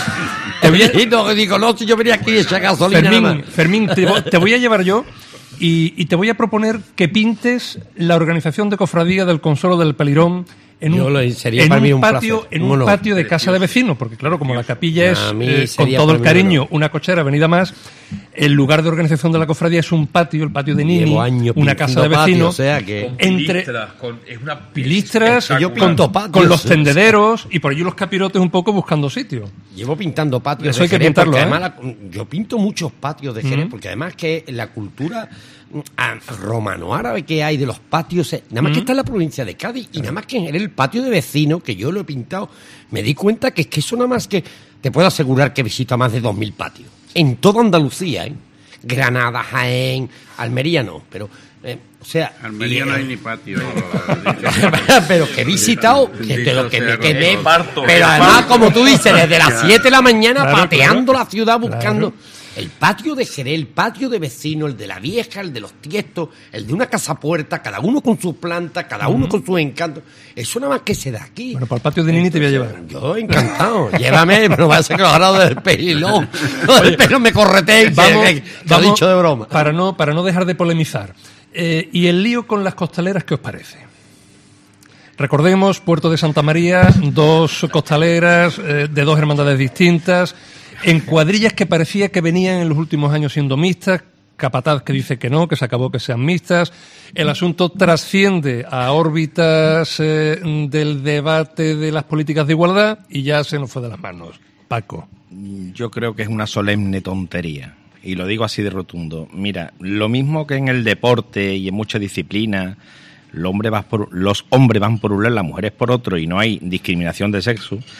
Si yo venía aquí a echar gasolina. Fermín, te voy a llevar yo. Y te voy a proponer que pintes la organización de cofradía del Consolo del Peleirón en un patio de casa de vecinos, porque claro, como la capilla es, con todo el cariño, una cochera venida más, el lugar de organización de la cofradía es un patio, el patio de Nini, una casa de vecinos, es una pilistras, yo pinto patios, con los tendederos y por allí los capirotes un poco buscando sitio. Llevo pintando patios. Eso hay que pintarlo, además yo pinto muchos patios de Jerez, porque además que la cultura romano-árabe que hay de los patios, nada más que está en la provincia de Cádiz y nada más que en el patio de vecino, que yo lo he pintado, me di cuenta que es que eso nada más que te puedo asegurar que visita más de 2.000 patios en toda Andalucía, Granada, Jaén, Almería no, pero Almería no hay ni patio. Pero que he visitado, pero además, como tú dices, desde las 7 de la mañana pateando la ciudad buscando. El patio de Jerez, el patio de vecino, el de la Vieja, el de los Tiestos, el de una casa puerta, cada uno con sus plantas, cada uno con sus encantos. Eso nada más que se da aquí. Bueno, para el patio de Nini te voy a llevar. Yo encantado. Llévame, pero va a ser que lo agarrado del pelilón. El pelo me corretea. Vamos, dicho de broma. Para no dejar de polemizar. Y el lío con las costaleras, ¿qué os parece? Recordemos, Puerto de Santa María, 2 costaleras de 2 hermandades distintas, en cuadrillas que parecía que venían en los últimos años siendo mixtas, Capataz que dice que no, que se acabó que sean mixtas. El asunto trasciende a órbitas del debate de las políticas de igualdad y ya se nos fue de las manos. Paco. Yo creo que es una solemne tontería. Y lo digo así de rotundo. Mira, lo mismo que en el deporte y en muchas disciplinas, los hombres van por un lado, las mujeres por otro, y no hay discriminación de sexo.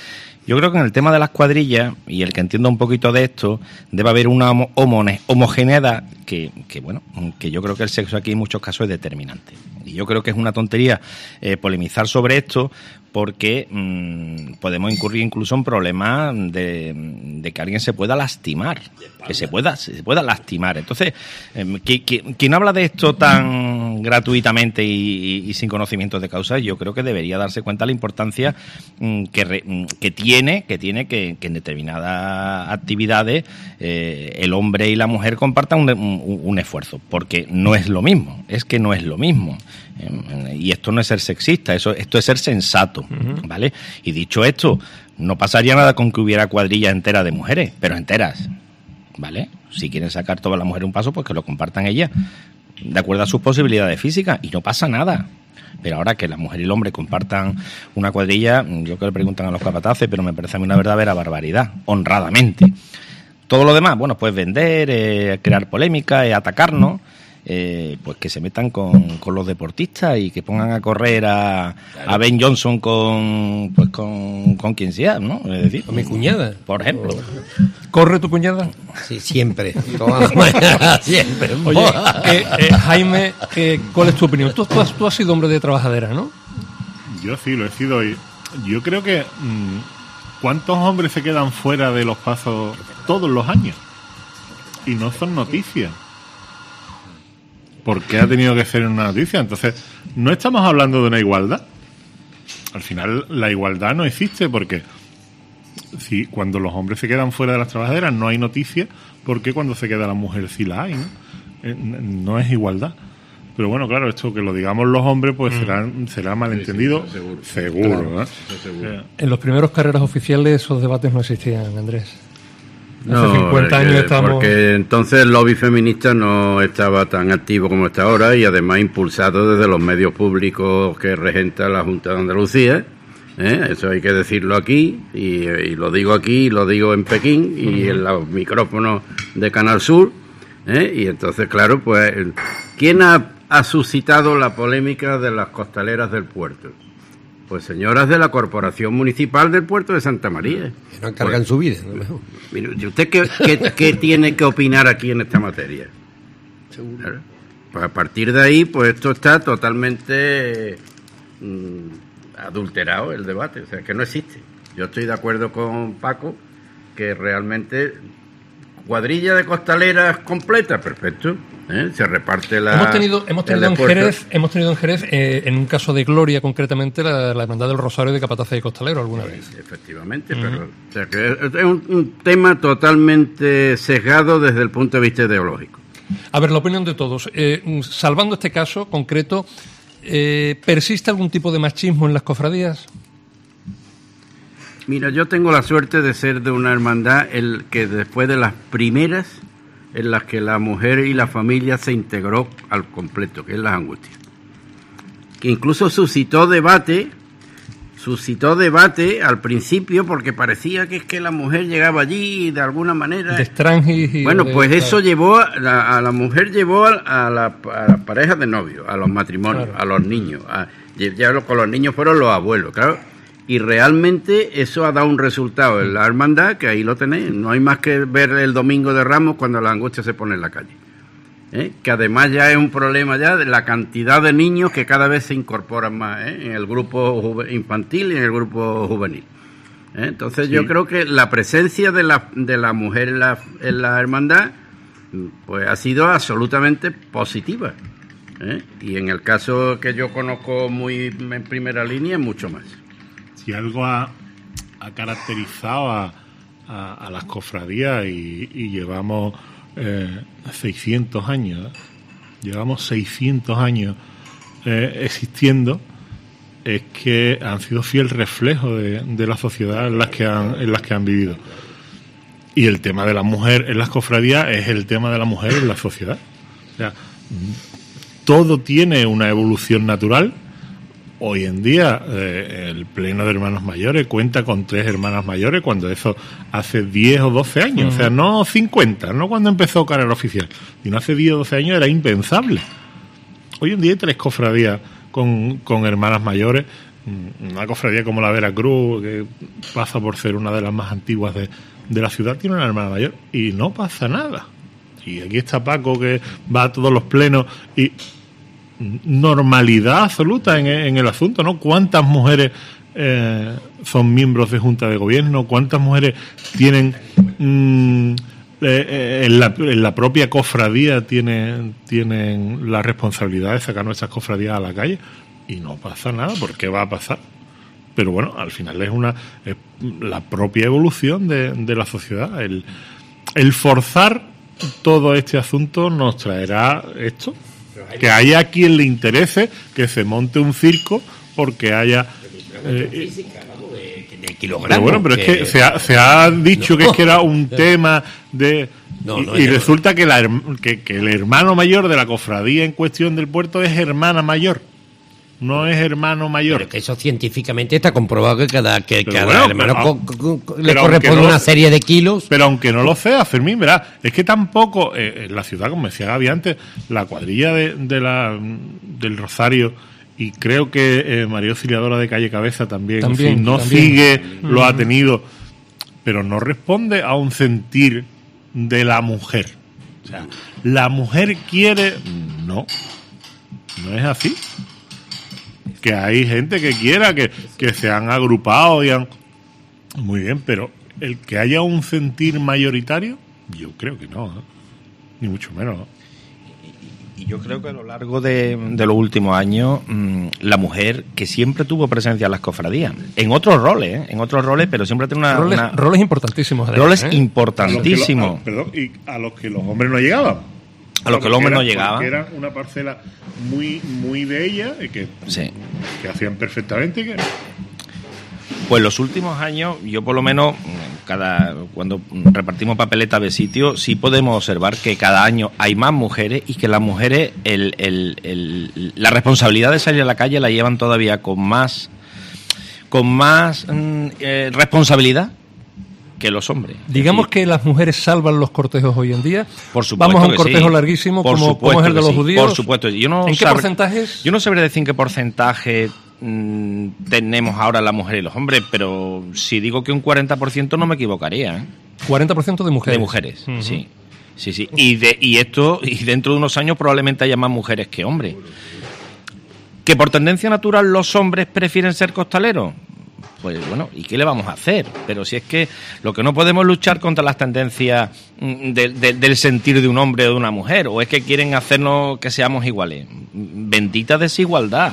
Yo creo que en el tema de las cuadrillas, y el que entienda un poquito de esto, debe haber una homogeneidad que yo creo que el sexo aquí en muchos casos es determinante. Y yo creo que es una tontería polemizar sobre esto, porque podemos incurrir incluso en problemas de que alguien se pueda lastimar, que se pueda lastimar. Entonces, quien habla de esto tan gratuitamente y sin conocimientos de causa, yo creo que debería darse cuenta de la importancia que tiene que en determinadas actividades el hombre y la mujer compartan un esfuerzo, porque no es lo mismo, y esto no es ser sexista, esto es ser sensato, ¿vale? Y dicho esto, no pasaría nada con que hubiera cuadrillas enteras de mujeres, pero enteras, ¿vale? Si quieren sacar todas las mujeres un paso, pues que lo compartan ellas, de acuerdo a sus posibilidades físicas, y no pasa nada. Pero ahora que la mujer y el hombre compartan una cuadrilla, yo que le preguntan a los capataces, pero me parece a mí una verdadera barbaridad, honradamente. Todo lo demás, bueno, pues vender, crear polémica, atacarnos, pues que se metan con los deportistas y que pongan a correr a Ben Johnson con quien sea, ¿no? Es decir, con mi cuñada, por ejemplo. ¿Corre tu cuñada? Sí, siempre. Todas las mañanas, siempre. Oye, Jaime, ¿cuál es tu opinión? Tú has sido hombre de trabajadera, ¿no? Yo sí, lo he sido. Yo creo que ¿cuántos hombres se quedan fuera de los pasos todos los años? Y no son noticias. ¿Por qué ha tenido que ser una noticia? Entonces, no estamos hablando de una igualdad. Al final, la igualdad no existe porque si cuando los hombres se quedan fuera de las trabajaderas no hay noticia, ¿por qué cuando se queda la mujer sí la hay? No es igualdad. Pero bueno, claro, esto que lo digamos los hombres pues será malentendido. Sí, seguro. Claro. Seguro. En los primeros carreras oficiales esos debates no existían, Andrés. Hace 50 años estamos... Porque entonces el lobby feminista no estaba tan activo como está ahora y además impulsado desde los medios públicos que regenta la Junta de Andalucía. Eso hay que decirlo aquí y lo digo aquí, lo digo en Pekín y en los micrófonos de Canal Sur. Y entonces, claro, pues ¿quién ha suscitado la polémica de las costaleras del puerto? Pues señoras de la Corporación Municipal del Puerto de Santa María. Que no encargan su vida, a lo mejor. Mire, ¿y usted qué tiene que opinar aquí en esta materia? Seguro. Pues a partir de ahí, pues esto está totalmente adulterado el debate, o sea, que no existe. Yo estoy de acuerdo con Paco que realmente cuadrilla de costaleras completa, perfecto. Se reparte la... Hemos tenido en Jerez, en un caso de gloria concretamente, la Hermandad del Rosario de Capataces y Costaleros alguna vez. Efectivamente, pero o sea, que es un tema totalmente sesgado desde el punto de vista ideológico. A ver, la opinión de todos. Salvando este caso concreto, ¿persiste algún tipo de machismo en las cofradías? Mira, yo tengo la suerte de ser de una hermandad que después de las primeras en las que la mujer y la familia se integró al completo, que es las Angustias. Que incluso suscitó debate al principio porque parecía que es que la mujer llegaba allí y de alguna manera... De extranjis. Bueno, pues eso llevó a la mujer, llevó a las parejas de novios, a los matrimonios, claro, a los niños. Ya con los niños fueron los abuelos, claro. Y realmente eso ha dado un resultado en la hermandad, que ahí lo tenéis. No hay más que ver el Domingo de Ramos cuando la Angustia se pone en la calle. Que además ya es un problema ya de la cantidad de niños que cada vez se incorporan más en el grupo infantil y en el grupo juvenil. Entonces sí, yo creo que la presencia de la mujer en la hermandad pues ha sido absolutamente positiva. Y en el caso que yo conozco muy en primera línea, mucho más. Si algo ha caracterizado a las cofradías y llevamos 600 años, existiendo, es que han sido fiel reflejo de la sociedad en las que han vivido. Y el tema de la mujer en las cofradías es el tema de la mujer en la sociedad. O sea, todo tiene una evolución natural. Hoy en día el Pleno de Hermanos Mayores cuenta con 3 hermanas mayores, cuando eso hace 10 o 12 años, o sea, no 50, no cuando empezó carrera oficial, sino hace 10 o 12 años era impensable. Hoy en día hay 3 cofradías con hermanas mayores, una cofradía como la Veracruz, que pasa por ser una de las más antiguas de la ciudad, tiene una hermana mayor y no pasa nada. Y aquí está Paco, que va a todos los plenos y normalidad absoluta en el asunto, ¿no? ¿Cuántas mujeres son miembros de junta de gobierno? ¿Cuántas mujeres tienen en la propia cofradía tienen la responsabilidad de sacar nuestras cofradías a la calle? Y no pasa nada. ¿Por qué va a pasar? Pero bueno, al final es la propia evolución de la sociedad. El forzar todo este asunto nos traerá esto, que haya quien le interese que se monte un circo porque haya kilogramos. Bueno, pero es que se ha dicho que es que era un tema de... y resulta que el hermano mayor de la cofradía en cuestión del puerto es hermana mayor. No es hermano mayor. Pero que eso científicamente está comprobado que cada bueno, hermano le corresponde una serie de kilos. Pero aunque no lo sea, Fermín, verás, es que tampoco en la ciudad, como decía Gaby antes, la cuadrilla del Rosario, y creo que María Auxiliadora de Calle Cabeza también en fin, no sigue, lo ha tenido, pero no responde a un sentir de la mujer. O sea, la mujer quiere... No es así. Que hay gente que quiera, que se han agrupado y han... Muy bien, pero el que haya un sentir mayoritario, yo creo que no, ni mucho menos, ¿no? Y yo creo que a lo largo de los últimos años, la mujer que siempre tuvo presencia en las cofradías, en otros roles, pero siempre tiene roles importantísimos. Roles importantísimos. Y a los que los hombres no llegaban. A los que los hombres no llegaban. Que era una parcela muy, muy de ella, que hacían perfectamente. Pues los últimos años, yo por lo menos, cuando repartimos papeletas de sitio, sí podemos observar que cada año hay más mujeres y que las mujeres la responsabilidad de salir a la calle la llevan todavía con más responsabilidad que los hombres. Digamos que las mujeres salvan los cortejos hoy en día. Por supuesto. Vamos a un cortejo larguísimo como es el de los judíos. Por supuesto. ¿En qué porcentajes? Yo no sabré decir en qué porcentaje tenemos ahora las mujeres y los hombres, pero si digo que un 40% no me equivocaría. 40% de mujeres. De mujeres, sí. Sí. Y dentro de unos años probablemente haya más mujeres que hombres. ¿Que por tendencia natural los hombres prefieren ser costaleros? Pues bueno, ¿y qué le vamos a hacer? Pero si es que lo que no podemos luchar contra las tendencias del sentir de un hombre o de una mujer, o es que quieren hacernos que seamos iguales. Bendita desigualdad.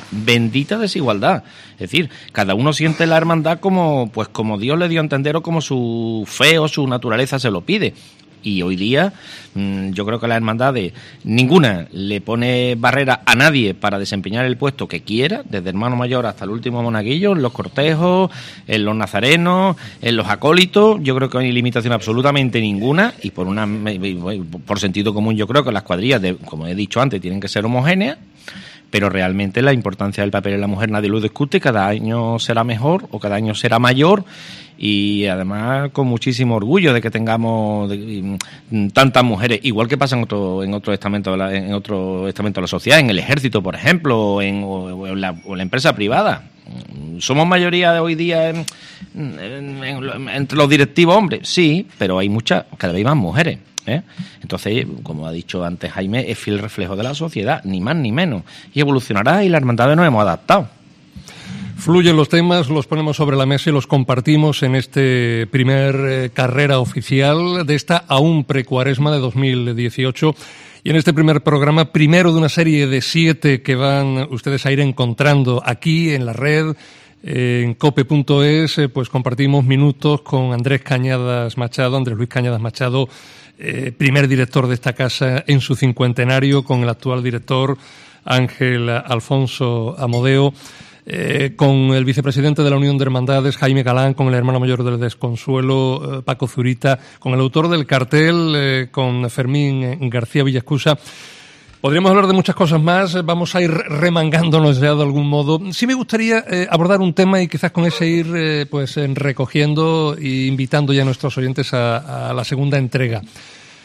Es decir, cada uno siente la hermandad como Dios le dio a entender o como su fe o su naturaleza se lo pide. Y hoy día yo creo que la hermandad ninguna le pone barrera a nadie para desempeñar el puesto que quiera, desde hermano mayor hasta el último monaguillo, en los cortejos, en los nazarenos, en los acólitos. Yo creo que no hay limitación absolutamente ninguna, y por sentido común yo creo que las cuadrillas, como he dicho antes, tienen que ser homogéneas. Pero realmente la importancia del papel de la mujer nadie lo discute, cada año será mejor o cada año será mayor, y además con muchísimo orgullo de que tengamos tantas mujeres, igual que pasa en otro estamento de la sociedad, en el ejército, por ejemplo, o en la empresa privada. ¿Somos mayoría de hoy día entre los directivos hombres? Sí, pero hay cada vez más mujeres. Entonces, como ha dicho antes Jaime, es fiel reflejo de la sociedad, ni más ni menos, y evolucionará, y la hermandad nos hemos adaptado. Fluyen los temas, los ponemos sobre la mesa y los compartimos en este primer carrera oficial de esta aún precuaresma de 2018. Y en este primer programa, primero de una serie de 7 que van ustedes a ir encontrando aquí en la red, en cope.es, pues compartimos minutos con Andrés Luis Cañadas Machado, primer director de esta casa en su 50º, con el actual director Ángel Alfonso Amodeo, con el vicepresidente de la Unión de Hermandades, Jaime Galán, con el hermano mayor del Desconsuelo, Paco Zurita, con el autor del cartel, con Fermín García Villascusa. Podríamos hablar de muchas cosas más, vamos a ir remangándonos ya de algún modo. Sí me gustaría abordar un tema y quizás con ese ir recogiendo e invitando ya a nuestros oyentes a la segunda entrega.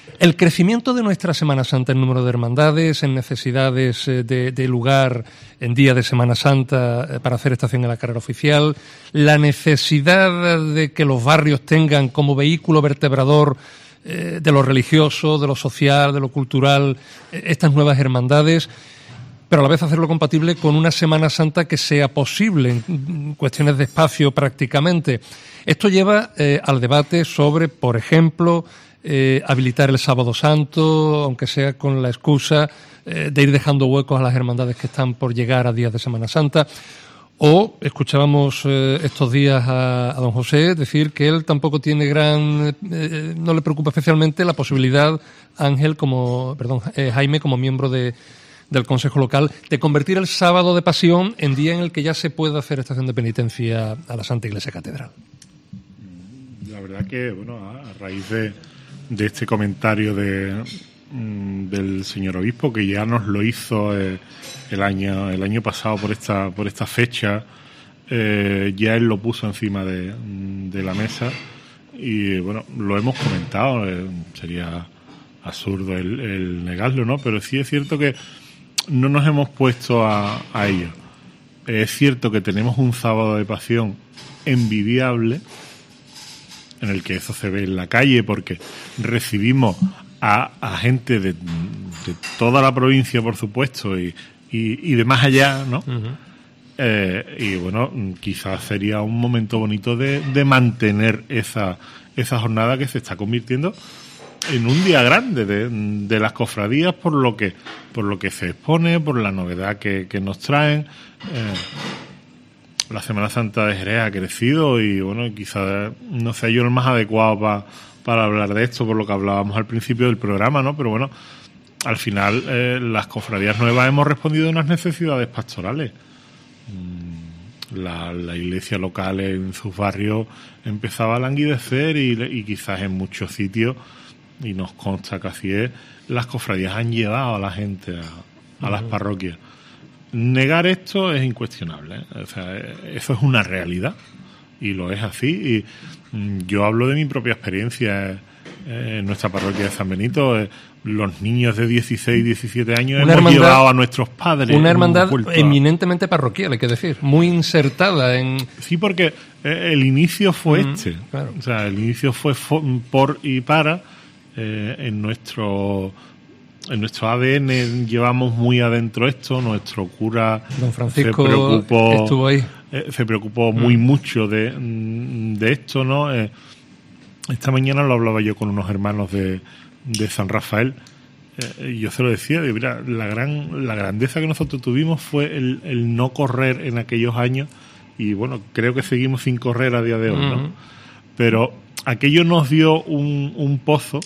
El crecimiento de nuestra Semana Santa en número de hermandades, en necesidades de lugar en día de Semana Santa para hacer estación en la carrera oficial, la necesidad de que los barrios tengan como vehículo vertebrador de lo religioso, de lo social, de lo cultural, estas nuevas hermandades, pero a la vez hacerlo compatible con una Semana Santa que sea posible en cuestiones de espacio prácticamente. Esto lleva al debate sobre, por ejemplo, habilitar el Sábado Santo, aunque sea con la excusa de ir dejando huecos a las hermandades que están por llegar a días de Semana Santa. O escuchábamos estos días a don José decir que él tampoco tiene no le preocupa especialmente la posibilidad, Jaime, como miembro del Consejo Local, de convertir el Sábado de Pasión en día en el que ya se puede hacer estación de penitencia a la Santa Iglesia Catedral. La verdad que, bueno, a raíz de este comentario del señor obispo, que ya nos lo hizo el año pasado por esta fecha, ya él lo puso encima de la mesa y bueno, lo hemos comentado, sería absurdo el negarlo, ¿no? Pero sí es cierto que no nos hemos puesto a ello. Es cierto que tenemos un Sábado de Pasión envidiable, en el que eso se ve en la calle, porque recibimos a gente de toda la provincia, por supuesto, y de más allá, ¿no? Uh-huh. Y bueno, quizás sería un momento bonito de mantener esa jornada que se está convirtiendo en un día grande de las cofradías, por lo que se expone, por la novedad que nos traen. La Semana Santa de Jerez ha crecido y bueno, quizás no sea yo el más adecuado para hablar de esto, por lo que hablábamos al principio del programa, ¿no? Pero bueno, al final las cofradías nuevas hemos respondido a unas necesidades pastorales. La iglesia local en sus barrios empezaba a languidecer y quizás en muchos sitios, y nos consta que así es, las cofradías han llevado a la gente a las parroquias. Negar esto es incuestionable, ¿eh? O sea, eso es una realidad y lo es así. Y yo hablo de mi propia experiencia en nuestra parroquia de San Benito. Los niños de 16, 17 años hemos llevado a nuestros padres. Una hermandad eminentemente parroquial, hay que decir, muy insertada en... Sí, porque el inicio fue claro. O sea, el inicio fue por y para. En nuestro ADN llevamos muy adentro esto. Nuestro cura don Francisco estuvo ahí. Se preocupó muy mucho de esto, ¿no? Esta mañana lo hablaba yo con unos hermanos de San Rafael. Yo se lo decía, mira, la grandeza que nosotros tuvimos fue el no correr en aquellos años, y bueno, creo que seguimos sin correr a día de hoy, ¿no? Pero aquello nos dio un pozo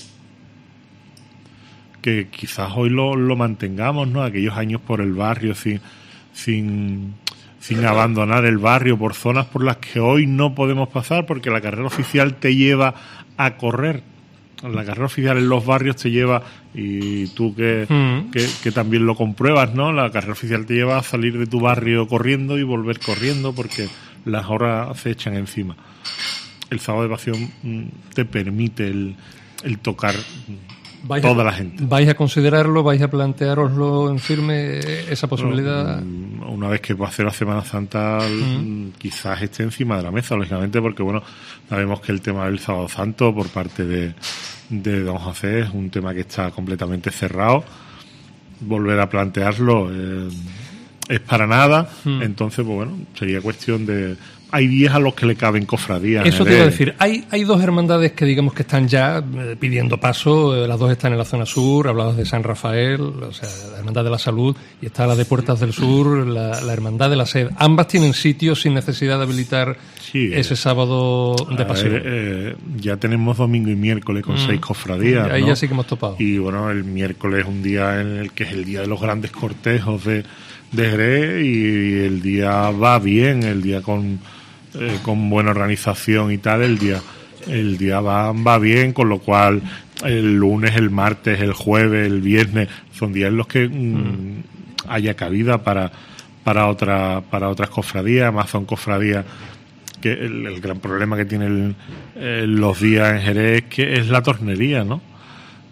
que quizás hoy lo mantengamos, ¿no? Aquellos años por el barrio sin abandonar el barrio, por zonas por las que hoy no podemos pasar, porque la carrera oficial te lleva a correr. La carrera oficial en los barrios te lleva, y tú que también lo compruebas, ¿no? La carrera oficial te lleva a salir de tu barrio corriendo y volver corriendo, porque las horas se echan encima. El Sábado de Pasión te permite el tocar toda la gente. ¿Vais a considerarlo? ¿Vais a plantearoslo en firme esa posibilidad? Una vez que pase la Semana Santa, quizás esté encima de la mesa, lógicamente, porque bueno, sabemos que el tema del Sábado Santo por parte de don José es un tema que está completamente cerrado. Volver a plantearlo es para nada. Entonces, pues bueno, sería cuestión de... Hay días a los que le caben cofradías. Eso te iba a decir. Hay dos hermandades que digamos que están ya pidiendo paso. Las dos están en la zona sur. Hablabas de San Rafael, o sea, la Hermandad de la Salud, y está la de Puertas del Sur, la Hermandad de la Sed. Ambas tienen sitios sin necesidad de habilitar ese Sábado de Pasión. Ya tenemos domingo y miércoles con 6 cofradías. Ahí ¿no? ya sí que hemos topado. Y bueno, el miércoles es un día en el que es el día de los grandes cortejos de Jerez, y el día va bien, el día con buena organización y tal, el día va bien, con lo cual el lunes, el martes, el jueves, el viernes son días en los que haya cabida para otras cofradías. Más son cofradías que el gran problema que tienen los días en Jerez es la tornería, ¿no?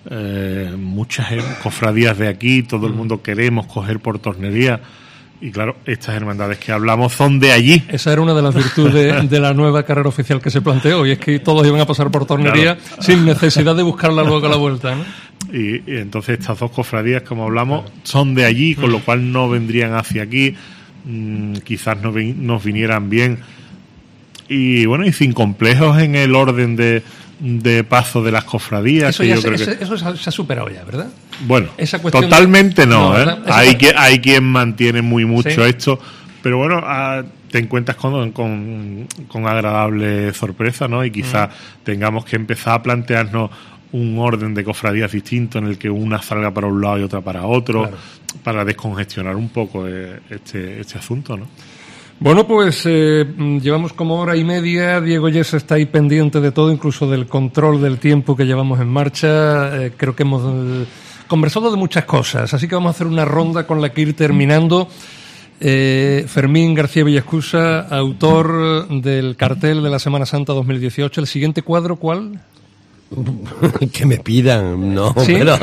muchas cofradías de aquí, todo el mundo queremos coger por tornería. Y claro, estas hermandades que hablamos son de allí. Esa era una de las virtudes de la nueva carrera oficial que se planteó, y es que todos iban a pasar por tornería, claro, sin necesidad de buscarla luego a la vuelta, ¿no? Y entonces estas dos cofradías, como hablamos, son de allí, con lo cual no vendrían hacia aquí, quizás nos vinieran bien. Y bueno, y sin complejos en el orden de paso de las cofradías. Eso se ha superado ya, ¿verdad? Bueno, totalmente no, ¿eh? Hay quien mantiene mucho, ¿sí?, esto, pero bueno, te encuentras con agradable sorpresa, ¿no? Y quizás tengamos que empezar a plantearnos un orden de cofradías distinto en el que una salga para un lado y otra para otro, claro, para descongestionar un poco este asunto, ¿no? Bueno, pues llevamos como hora y media. Diego Yesa está ahí pendiente de todo, incluso del control del tiempo que llevamos en marcha. Creo que hemos conversado de muchas cosas, así que vamos a hacer una ronda con la que ir terminando. Fermín García Villaescusa, autor del cartel de la Semana Santa 2018. ¿El siguiente cuadro cuál? Que me pidan, no, ¿sí? Pero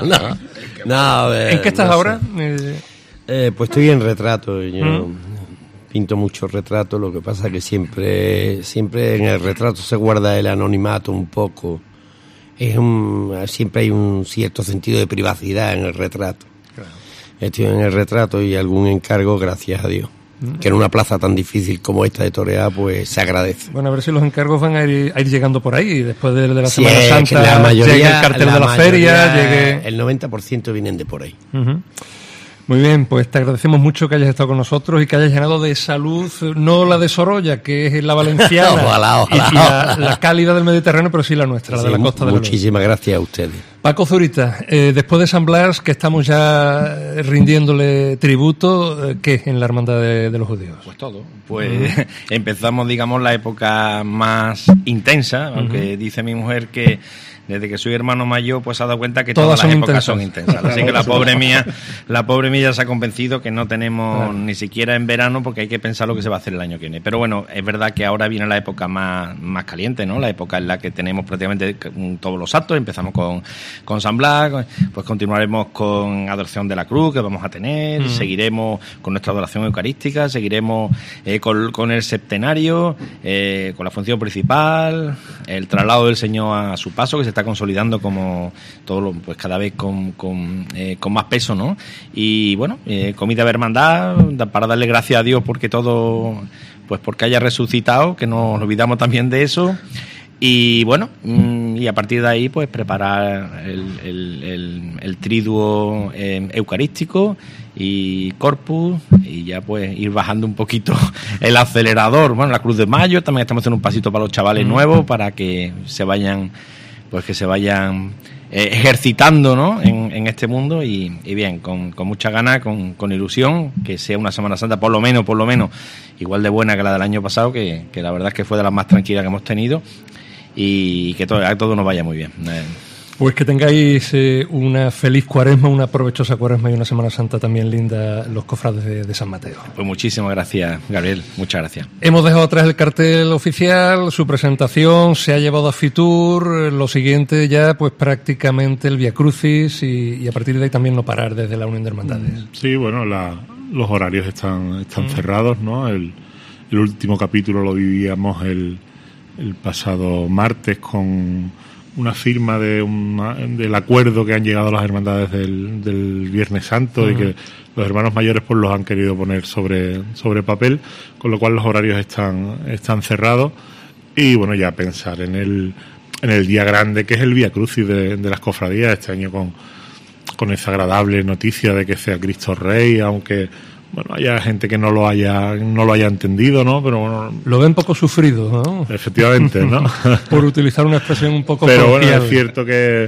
no, ¿en qué estás ahora? Pues estoy en retrato. Yo pinto mucho retrato, lo que pasa es que siempre en el retrato se guarda el anonimato un poco. Siempre hay un cierto sentido de privacidad en el retrato. Claro. Estoy en el retrato y algún encargo, gracias a Dios. Que en una plaza tan difícil como esta de torear, pues se agradece. Bueno, a ver si los encargos van a ir llegando por ahí, y después de la Semana Santa la mayoría, llegue el cartel de la feria, el 90% vienen de por ahí. Muy bien, pues te agradecemos mucho que hayas estado con nosotros y que hayas llenado de salud, no la de Sorolla, que es la valenciana, ojalá. Y la cálida del Mediterráneo, pero sí la nuestra, la de la costa del Ebro. Muchísimas gracias a ustedes. Paco Zurita, después de San Blas, que estamos ya rindiéndole tributo, ¿qué en la Hermandad de los Judíos? Pues todo. Pues empezamos, digamos, la época más intensa, aunque dice mi mujer que desde que soy hermano mayor, pues se ha dado cuenta que todas las épocas son intensas. Así que la pobre mía ya se ha convencido que no tenemos ni siquiera en verano, porque hay que pensar lo que se va a hacer el año que viene. Pero bueno, es verdad que ahora viene la época más caliente, ¿no? La época en la que tenemos prácticamente todos los actos. Empezamos con San Blas, pues continuaremos con Adoración de la Cruz, que vamos a tener, seguiremos con nuestra adoración eucarística, seguiremos con el septenario, con la función principal, el traslado del Señor a su paso, que se está consolidando como todo pues cada vez con más peso, ¿no? Y bueno, comida de hermandad, para darle gracias a Dios porque porque haya resucitado, que nos olvidamos también de eso. Y bueno, y a partir de ahí pues preparar el triduo eucarístico y corpus, y ya pues ir bajando un poquito el acelerador. Bueno, la Cruz de Mayo también estamos haciendo un pasito para los chavales nuevos, para que se vayan ejercitando, ¿no? en este mundo, y bien, con mucha ganas, con ilusión, que sea una Semana Santa por lo menos igual de buena que la del año pasado, que la verdad es que fue de las más tranquilas que hemos tenido, y que todo nos vaya muy bien. Pues que tengáis una feliz Cuaresma, una provechosa Cuaresma y una Semana Santa también linda, los cofrades de San Mateo. Pues muchísimas gracias, Gabriel, muchas gracias. Hemos dejado atrás el cartel oficial, su presentación, se ha llevado a Fitur, lo siguiente ya pues prácticamente el Vía Crucis, y a partir de ahí también no parar desde la Unión de Hermandades. Sí, bueno, los horarios están cerrados, ¿no? El último capítulo lo vivíamos el pasado martes con una firma del acuerdo que han llegado las hermandades del Viernes Santo, y que los hermanos mayores pues los han querido poner sobre papel, con lo cual los horarios están cerrados. Y bueno, ya pensar en el día grande, que es el Vía Crucis de las cofradías, este año con esa agradable noticia de que sea Cristo Rey, aunque bueno, haya gente que no lo haya entendido, ¿no? Pero bueno, lo ven poco sufrido, ¿no? Efectivamente, ¿no? Por utilizar una expresión un poco pero coloquial. Bueno, es cierto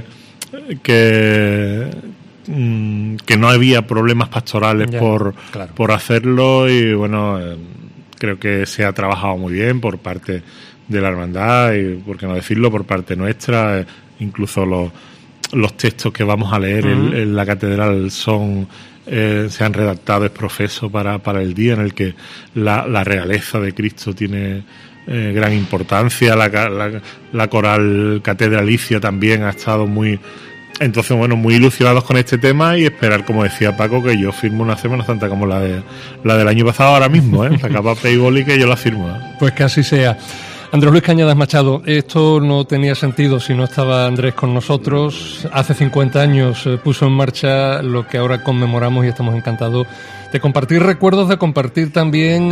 que no había problemas pastorales por hacerlo, y bueno, creo que se ha trabajado muy bien por parte de la hermandad, y por qué no decirlo, por parte nuestra. Incluso los textos que vamos a leer en la catedral se han redactado exprofeso para el día en el que la realeza de Cristo tiene gran importancia. La coral catedralicia también ha estado muy Entonces, bueno, muy ilusionados con este tema y esperar, como decía Paco, que yo firmo una Semana Santa como la del año pasado ahora mismo, Se acaba Paygol y que yo la firmo. Pues que así sea. Andrés Luis Cañadas Machado, esto no tenía sentido si no estaba Andrés con nosotros. Hace 50 años puso en marcha lo que ahora conmemoramos y estamos encantados de compartir recuerdos, de compartir también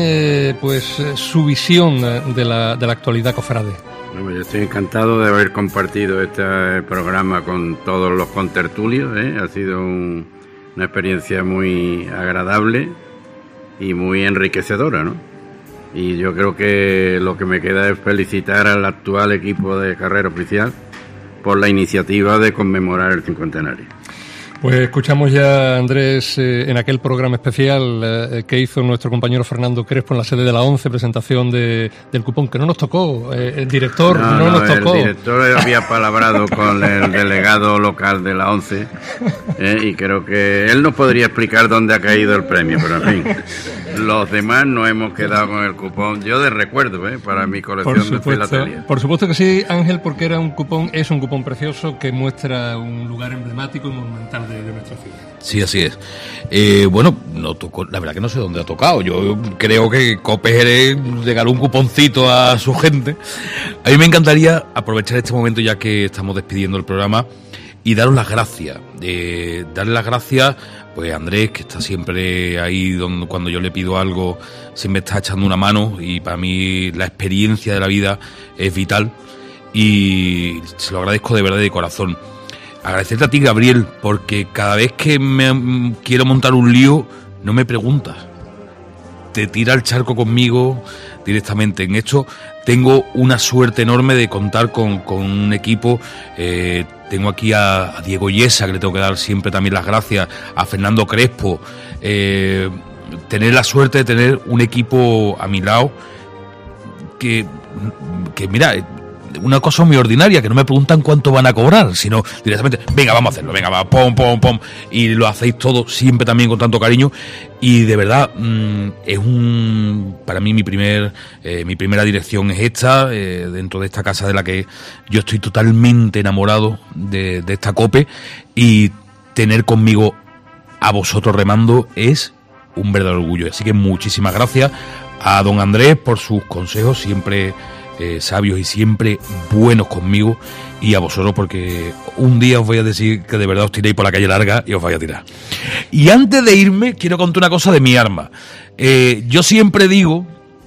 su visión de la actualidad cofrade. Bueno, yo estoy encantado de haber compartido este programa con todos los contertulios, Ha sido una experiencia muy agradable y muy enriquecedora, ¿no? Y yo creo que lo que me queda es felicitar al actual equipo de Carrera Oficial por la iniciativa de conmemorar el cincuentenario. Pues escuchamos ya a Andrés en aquel programa especial que hizo nuestro compañero Fernando Crespo en la sede de la ONCE, presentación del cupón, que no nos tocó, el director no nos tocó. El director había palabrado con el delegado local de la ONCE y creo que él nos podría explicar dónde ha caído el premio, pero en fin, los demás no hemos quedado con el cupón, yo de recuerdo, para mi colección de filatelia. Por supuesto que sí, Ángel, porque es un cupón precioso que muestra un lugar emblemático y monumental de nuestra ciudad. Sí, así es. Bueno, no tocó, la verdad que no sé dónde ha tocado. Yo creo que Cope Jerez regaló un cuponcito a su gente. A mí me encantaría aprovechar este momento, ya que estamos despidiendo el programa, y daros las gracias. Darle las gracias pues a Andrés, que está siempre ahí cuando yo le pido algo, siempre está echando una mano, y para mí la experiencia de la vida es vital, y se lo agradezco de verdad y de corazón. Agradecerte a ti, Gabriel, porque cada vez que me quiero montar un lío, no me preguntas. Te tira al charco conmigo directamente. En esto tengo una suerte enorme de contar con un equipo. Tengo aquí a Diego Yesa, que le tengo que dar siempre también las gracias, a Fernando Crespo. Tener la suerte de tener un equipo a mi lado que mira, una cosa muy ordinaria, que no me preguntan cuánto van a cobrar, sino directamente, venga, vamos a hacerlo, venga, va, pom, y lo hacéis todo siempre también con tanto cariño, y de verdad, es para mí mi primera dirección es esta, dentro de esta casa de la que yo estoy totalmente enamorado de esta COPE, y tener conmigo a vosotros remando es un verdadero orgullo. Así que muchísimas gracias a don Andrés por sus consejos, siempre sabios y siempre buenos conmigo, y a vosotros, porque un día os voy a decir que de verdad os tiréis por la calle larga y os vais a tirar. Y antes de irme, quiero contar una cosa de mi arma. Yo siempre digo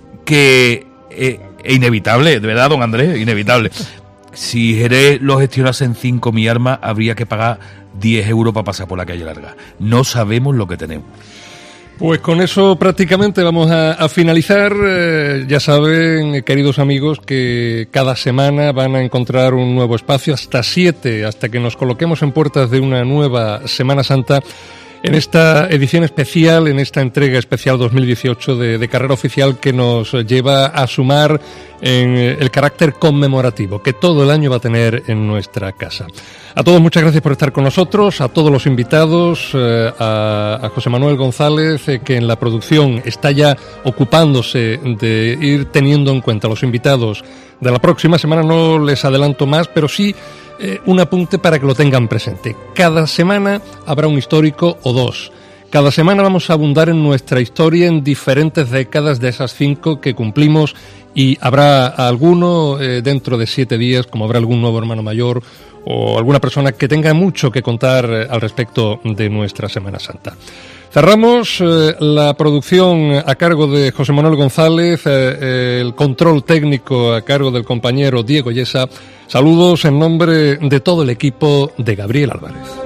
que es inevitable, de verdad, don Andrés, inevitable. Si Jerez lo gestionase en 5 mi arma, habría que pagar 10 euros para pasar por la calle larga. No sabemos lo que tenemos. Pues con eso prácticamente vamos a finalizar. Ya saben, queridos amigos, que cada semana van a encontrar un nuevo espacio, hasta 7, hasta que nos coloquemos en puertas de una nueva Semana Santa, en esta edición especial, en esta entrega especial 2018 de Carrera Oficial, que nos lleva a sumar en el carácter conmemorativo que todo el año va a tener en nuestra casa. A todos muchas gracias por estar con nosotros, a todos los invitados, a José Manuel González, que en la producción está ya ocupándose de ir teniendo en cuenta los invitados de la próxima semana. No les adelanto más, pero sí un apunte para que lo tengan presente. Cada semana habrá un histórico o dos. Cada semana vamos a abundar en nuestra historia en diferentes décadas de esas 5 que cumplimos, y habrá alguno dentro de 7 días, como habrá algún nuevo hermano mayor o alguna persona que tenga mucho que contar al respecto de nuestra Semana Santa. Cerramos la producción a cargo de José Manuel González, el control técnico a cargo del compañero Diego Yesa. Saludos en nombre de todo el equipo de Gabriel Álvarez.